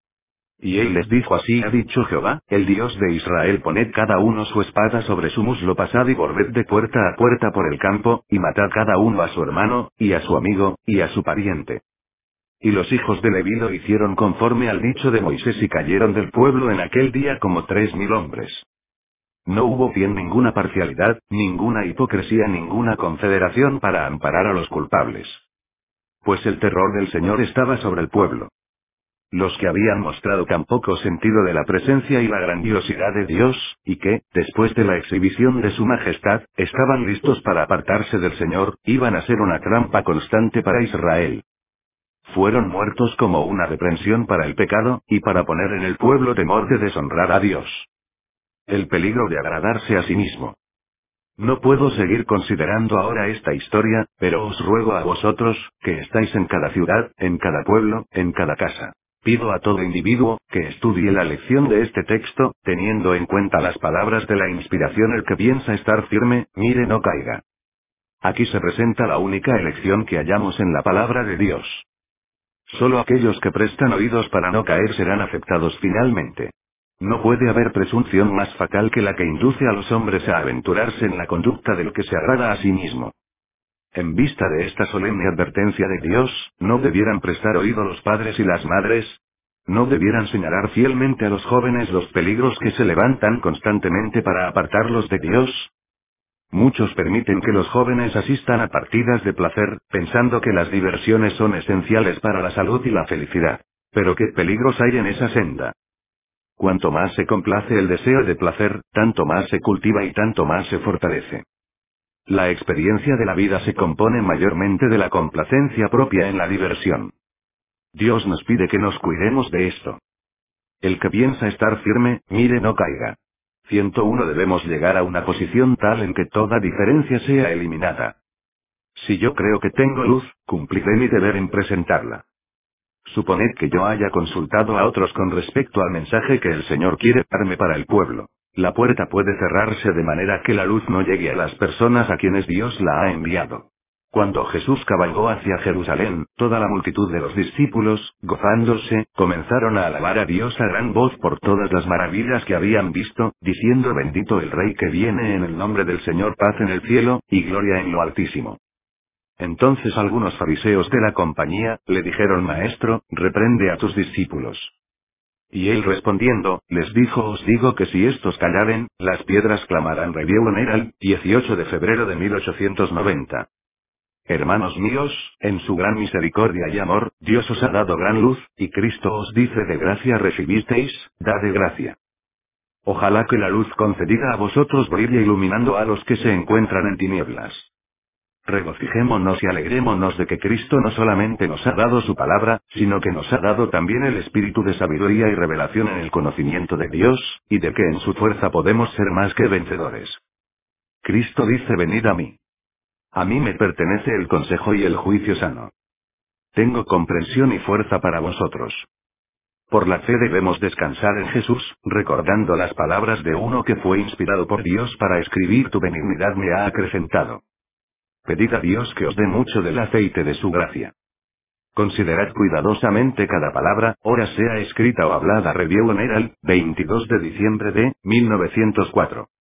Y él les dijo: Así ha dicho Jehová, el Dios de Israel: poned cada uno su espada sobre su muslo, pasad y volved de puerta a puerta por el campo, y matad cada uno a su hermano, y a su amigo, y a su pariente. Y los hijos de Leví lo hicieron conforme al dicho de Moisés, y cayeron del pueblo en aquel día como 3000 hombres. No hubo bien ninguna parcialidad, ninguna hipocresía, ninguna confederación para amparar a los culpables. Pues el terror del Señor estaba sobre el pueblo. Los que habían mostrado tan poco sentido de la presencia y la grandiosidad de Dios, y que, después de la exhibición de su majestad, estaban listos para apartarse del Señor, iban a ser una trampa constante para Israel. Fueron muertos como una reprensión para el pecado, y para poner en el pueblo temor de deshonrar a Dios. El peligro de agradarse a sí mismo. No puedo seguir considerando ahora esta historia, pero os ruego a vosotros, que estáis en cada ciudad, en cada pueblo, en cada casa. Pido a todo individuo, que estudie la lección de este texto, teniendo en cuenta las palabras de la inspiración: el que piensa estar firme, mire no caiga. Aquí se presenta la única elección que hallamos en la palabra de Dios. Solo aquellos que prestan oídos para no caer serán aceptados finalmente. No puede haber presunción más fatal que la que induce a los hombres a aventurarse en la conducta del que se agrada a sí mismo. En vista de esta solemne advertencia de Dios, ¿no debieran prestar oído los padres y las madres? ¿No debieran señalar fielmente a los jóvenes los peligros que se levantan constantemente para apartarlos de Dios? Muchos permiten que los jóvenes asistan a partidas de placer, pensando que las diversiones son esenciales para la salud y la felicidad. Pero qué peligros hay en esa senda. Cuanto más se complace el deseo de placer, tanto más se cultiva y tanto más se fortalece. La experiencia de la vida se compone mayormente de la complacencia propia en la diversión. Dios nos pide que nos cuidemos de esto. El que piensa estar firme, mire no caiga. 101 Debemos llegar a una posición tal en que toda diferencia sea eliminada. Si yo creo que tengo luz, cumpliré mi deber en presentarla. Suponed que yo haya consultado a otros con respecto al mensaje que el Señor quiere darme para el pueblo. La puerta puede cerrarse de manera que la luz no llegue a las personas a quienes Dios la ha enviado. Cuando Jesús cabalgó hacia Jerusalén, toda la multitud de los discípulos, gozándose, comenzaron a alabar a Dios a gran voz por todas las maravillas que habían visto, diciendo: Bendito el Rey que viene en el nombre del Señor, paz en el cielo, y gloria en lo altísimo. Entonces algunos fariseos de la compañía, le dijeron: Maestro, reprende a tus discípulos. Y él respondiendo, les dijo: os digo que si estos callaren, las piedras clamarán. Review Herald, 18 de febrero de 1890. Hermanos míos, en su gran misericordia y amor, Dios os ha dado gran luz, y Cristo os dice: de gracia recibisteis, dad de gracia. Ojalá que la luz concedida a vosotros brille iluminando a los que se encuentran en tinieblas. Regocijémonos y alegrémonos de que Cristo no solamente nos ha dado su palabra, sino que nos ha dado también el espíritu de sabiduría y revelación en el conocimiento de Dios, y de que en su fuerza podemos ser más que vencedores. Cristo dice: venid a mí. A mí me pertenece el consejo y el juicio sano. Tengo comprensión y fuerza para vosotros. Por la fe debemos descansar en Jesús, recordando las palabras de uno que fue inspirado por Dios para escribir: tu benignidad me ha acrecentado. Pedid a Dios que os dé mucho del aceite de su gracia. Considerad cuidadosamente cada palabra, ora sea escrita o hablada. Review Herald, 22 de diciembre de 1904.